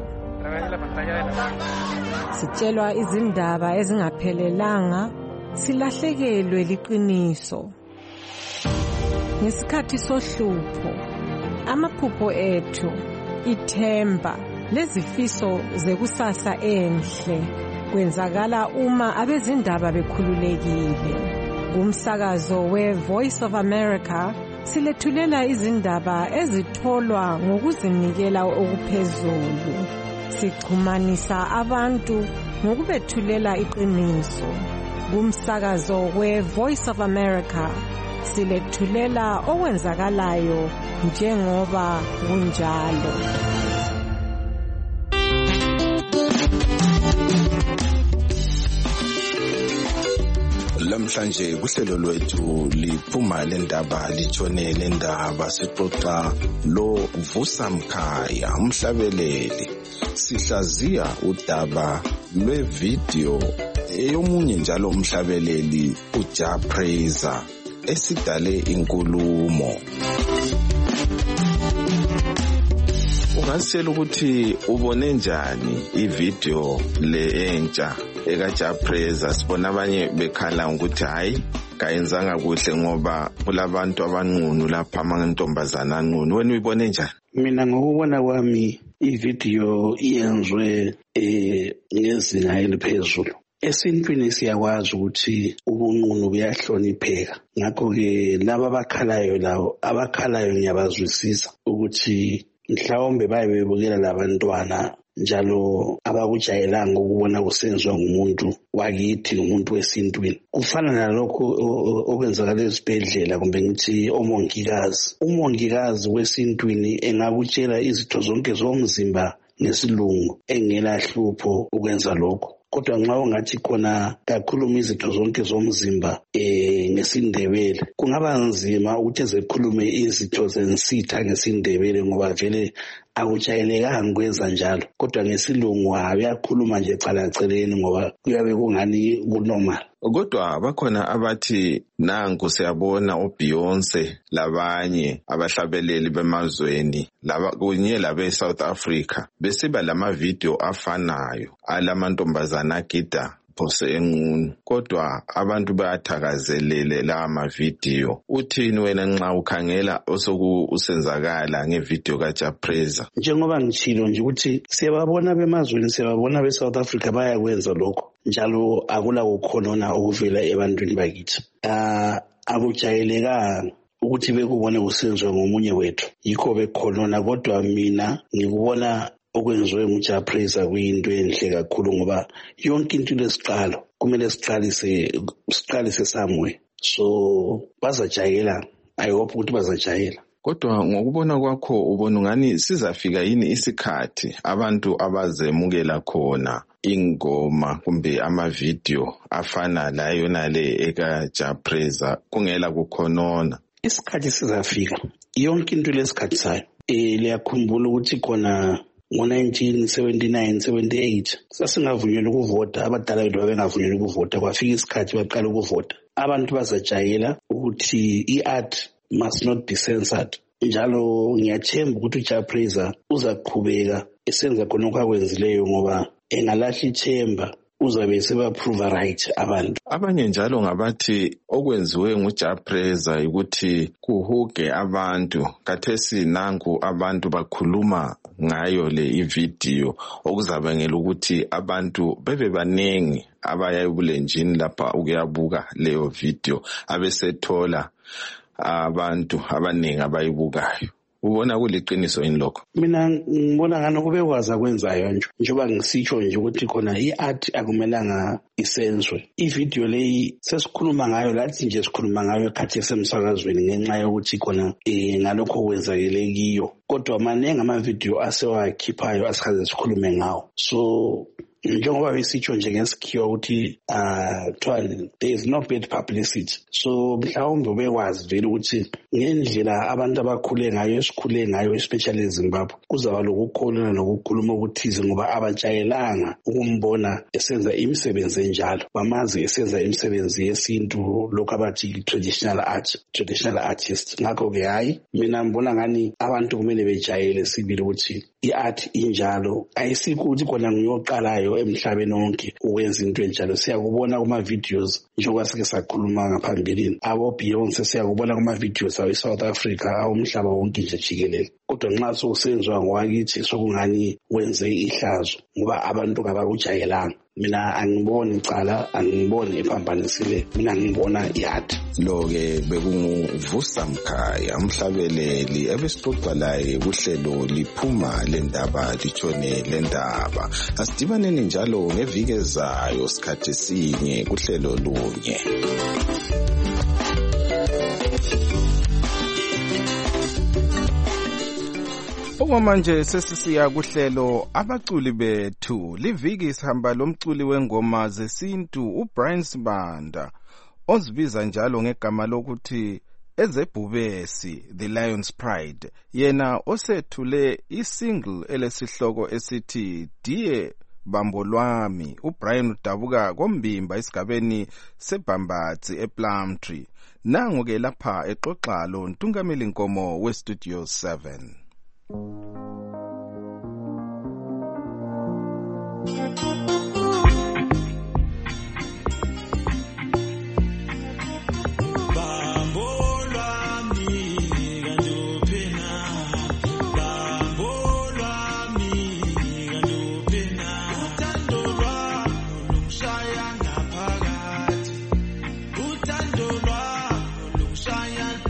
sitshelwa izindaba ezingaphelelanga silahlekelwe liqiniso ngesikhathi sohlupho amaphupho ethu ithemba lezifiso zekusasa enhle kwenzakala uma abezindaba bekhululekile. Kumsakazo we-Voice of America silethulela izindaba ezitholwa ngokuzinikela okuphezulu. Sichumanisa abantu ngokubethulela iqiniso. Kumsakazo we-Voice of America silethulela okwenzakalayo njengoba kunjalo. Lamhlanje kuhlelo lwethu liphuma lendaba litshone lendaba sixoxa lo Vusamkhaya umhlabeleli sihlaziya udaba lwevideo eyomunye njalo umhlabeleli uJa Praiser esidale inkulumo. Ungasitshela ukuthi ubone njani ivideo le entsha ekaJa Praiser? Sibona abanye bekhala ukuthi hayi kayenzanga kuhle ngoba kulabantu abanqunu lapha amantombazana anqunu. Wena uyibone njani? Mina ngokubona kwami ivideo iyenzwe ngezinga eliphezulu. Esintwini siyakwazi ukuthi ubunqunu buyahlonipheka. Ngakho-ke laba abakhalayo ngiyabazwisisa ukuthi mhlawumbe baye bebukela labantwana njalo abakujayelanga ukubona kusenziwa ngumuntu wakithi, ngumuntu wesintwini. Kufana nalokho okwenzakala esibhedlela kumbe ngithi omongikazi. Umongikazi wesintwini engakutshela izitho zonke zomzimba ngesilungu engela hlupho ukwenza lokho. Kodwa nxa ungathi khona kakhuluma izitho zonke zomzimba ngesindebele, kungaba nzima ukuthi ezekhulume izitho zensitha ngesindebele ngoba vele akujayelekanga kwenza njalo. Kodwa ngesilungu uyakhuluma nje calaceleni ngoba kuyabe kungani kunormal. Kodwa bakhona abathi nanku siyabona uBeyonce labanye abahlabeleli bemazweni kunye labe South Africa besiba lama video afanayo alamantombazana agida phose engunu, kodwa abantu bayathakazelele la mavideo. Uthini wena nxa ukhangela osokuzenzakala ngevideo kaJapreza? Njengoba ngitshilo nje ukuthi siyababona bemazweni, siyababona beSouth Africa bayakwenza lokho, njalo akula kukhonona okuvela ebantwini bakithi. Akujayelekanga ukuthi bekubone kusenziwa ngomunye wethu, yikho bekhonona. Kodwa mina ngikubona okwenziwe nguJapreza kuyinto enhle kakhulu ngoba yonke into lesiqalo kumele siqalise somewhere. So bazajayela, I hope ukuthi bazajayela. Kodwa ngokubona kwakho ubona ngani sizafika yini isikhathi abantu abazemukela khona ingoma kumbe amavideo afana la yona le ekaJapreza kungela kukhonona? Isikhathi sizafika, yonke into lesikhathi sayo. Liyakhumbula ukuthi khona ngo-1979-78 sasingavunyelwa ukuvota, abadala bethu babengavunyelwa ukuvota. Kwafika isikhathi baqala ukuvota. Abantu bazajayela ukuthi i-art must not be censored. Njalo ngiyathemba ukuthi uJapreza uzaqhubeka esenza khona okwakwenzileyo ngoba engalahla ithemba uzabe sebaprove right abantu. Abanye njalo ngabathi okwenziwe nguJapreza ukuthi kuhuge abantu. Kathesi nanku abantu bakhuluma ngayo le ivideo okuzabangela ukuthi abantu bebe banengi abaya ebulenjini lapha ukuyabuka leyo video abesethola abantu abanengi abayibukayo. Ubona kuliqiniso yini lokho? Mina ngibona ngani kubekwazi akwenzayo nje, njengoba ngisitsho nje ukuthi khona i-art akumelanga isenzwe. Ivideo leyi sesikhuluma ngayo lathi nje sikhuluma ngayo ekhathi esemsakazweni ngenxa yokuthi khona ngalokho kwenzakele kiyo. Kodwa maningi amavideo asewakhiphayo asikaze sikhulume ngawo. So njengoba besitsho nje ngesikhiwa ukuthi there is no bad publicity. So mhlawumbe bekwazi vele ukuthi ngendlela abantu abakhule ngayo esikhule ngayo especially eZimbabwe kuzaba lokukhona nokukhuluma ukuthize ngoba abajayelanga ukumbona esenza imisebenzi enjalo. Bamazi esenza imisebenzi yesintu lokho abathi traditional artist. Ngakho ke hayi mina ngibona ngani abantu kumele bejayele sibili ukuthi i-art injalo, ayisikho ukuthi khona ngiyoqalayo emhlabeni wonke ukwenza into enjalo. Siyakubona kuma videos njengoba sike sakhuluma ngaphambilini, abo Beyonce siyakubona kuma videos awe South Africa, awumhlaba wonke nje jikelele. Kodwa nxa sokusenziwa ngwakithi sokungani wenze ihlazo ngoba abantu kabakujayelanga. Mina angiboni icala, angiboni ephambanisile, mina ngibona i-art. Lo-ke bekunguvusa Mkhaya, umhlabeleli ebesixoxa laye kuhlelo liphuma lendaba litshone lendaba. Asidibaneni njalo ngeviki ezayo sikhathi sinye kuhlelo lunye. Okwamanje sesisiya kuhlelo abaculi bethu. Liviki sihamba lomculi wengoma zesintu uBrian Sibanda ozibiza njalo ngegama lokuthi Ezebhubesi, The Lion's Pride. Yena osethule isingle elesihloko esithi Diye Bambo Lwami. uBrian udabuka kombimba esigabeni seBhambatsi ePlumtree. Nangu ke lapha exoxa lo Ntungameli Nkomo weStudio 7.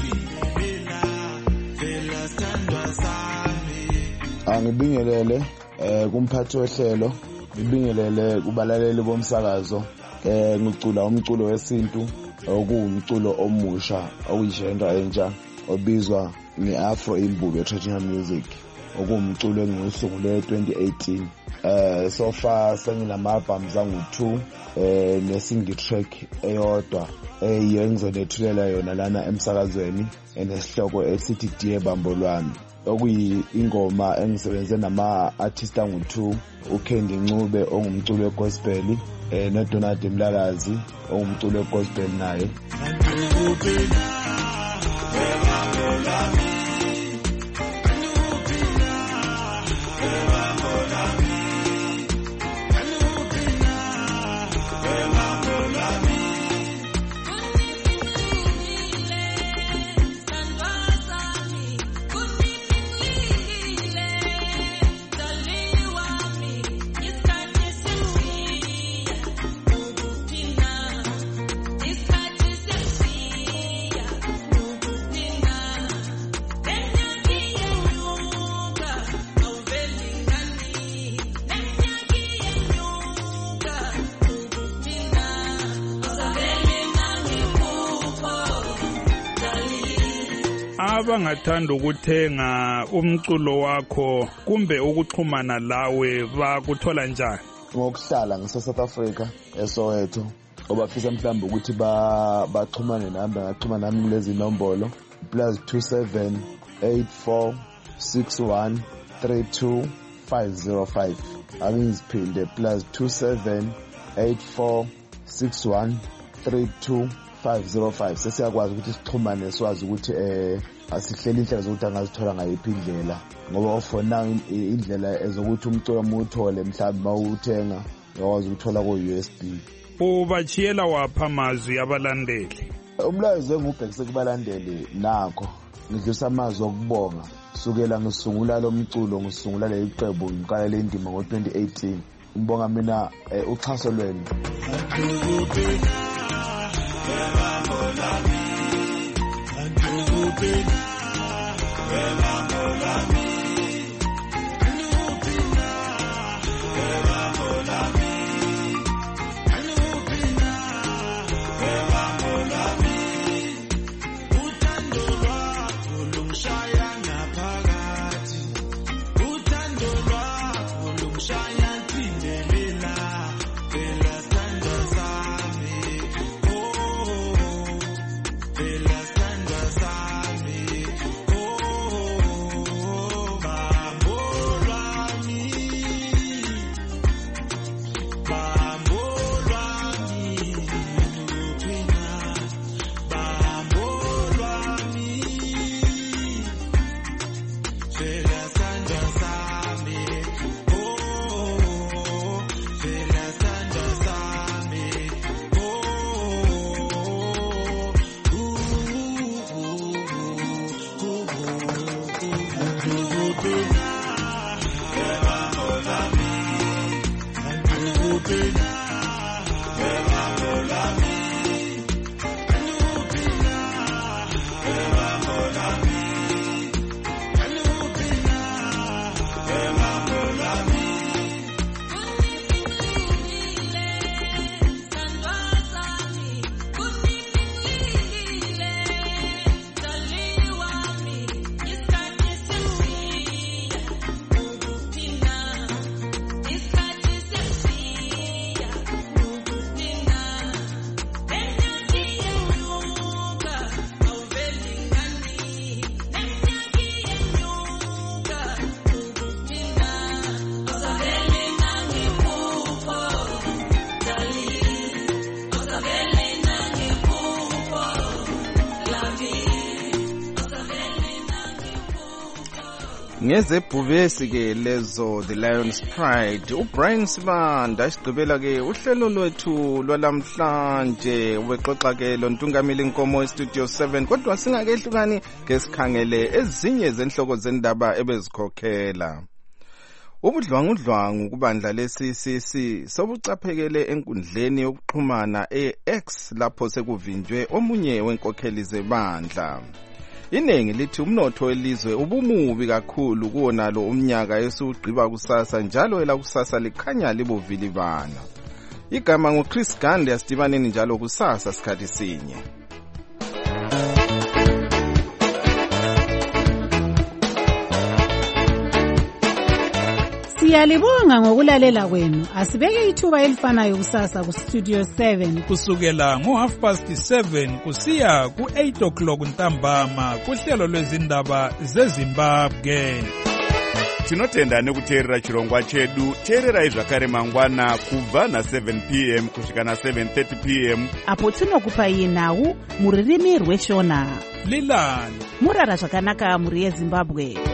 Ngibingelele kumphathi ohlelo ngibingelele kubalaleli bomsakazo ngicula umculo wesintu okuwumculo omusha okuyigender entsha obizwa nge-Afro Imbube Traditional Music okuwumculo engiwusungule 2018 so far sengilama-albums angu-2 ne-single track eyodwa eyiyo engizonethulela yona lana emsakazweni enesihloko esithi Diye Bambo Lwami okuyingoma engisebenze nama-artist angu-2 uKendi Ncube ongumculo wegospel noDonald Mlalazi ongumculo wegospel naye. abangathanda ukuthenga umculo wakho kumbe ukuxhumana lawe bakuthola njani? Ngokuhlala ngise-South Africa eSoweto obafisa mhlawumbe ukuthi baxhumane nami bangaxhumana nami lezi nombolo +27 84 61 32 505 angiziphinde +27 84 61 32 505 sesiyakwazi ukuthi sixhumane siwazi ukuthi asihleli indlela zokuthi angazithola ngayiphi indlela ngoba for now indlela ezokuthi umculo umuthole mhlawumbe mawuthenga uyakwazi ukuthola ku-USB. Ubachiyela wapha amazwi abalandeli? Umlayezo engubhekise kubalandeli nakho ngidlulisa amazwi okubonga sukela ngisungula lo mculo ngisungula le iqembu ngiqala le ndima ngo-2018 ngibonga mina uxhaso lwenu. Ngezebhubesi ke lezo The Lion's Pride uBrian Sibanda isigqibela ke uhlelo lwethu lwalamhlanje wexoxa ke lontungameli inkomo estudio 7 kodwa singakehlukani ngesikhangele ezinye zenhloko zendaba ebezikhokhela. Ubudlwangudlwangu kubandla le-CCC sobucaphekele enkundleni yokuxhumana e-X lapho sekuvinjwe omunye wenkokheli zebandla. Iningi lithi umnotho welizwe ubumubi kakhulu kuwonalo umnyaka esiwugqiba kusasa njalo elakusasa likhanya libuvilibana. Igama nguChris Gandhi, asidibaneni njalo kusasa sikhathi sinye. Siyalibonga ngokulalela kwenu. Asibeke ithuba elifanayo kusasa ku Studio 7 kusukela ngo7:30 kusiya ku8 ntambama kuhlelo lwezindaba zeZimbabwe. Tinotenda nekuteerera chirongwa chedu. Teererai zvakare mangwana kubva na7 p.m. kusvika na7:30 p.m. apo tinokupai nhau muririmi rweshona. Lilani murara zvakanaka muri yeZimbabwe.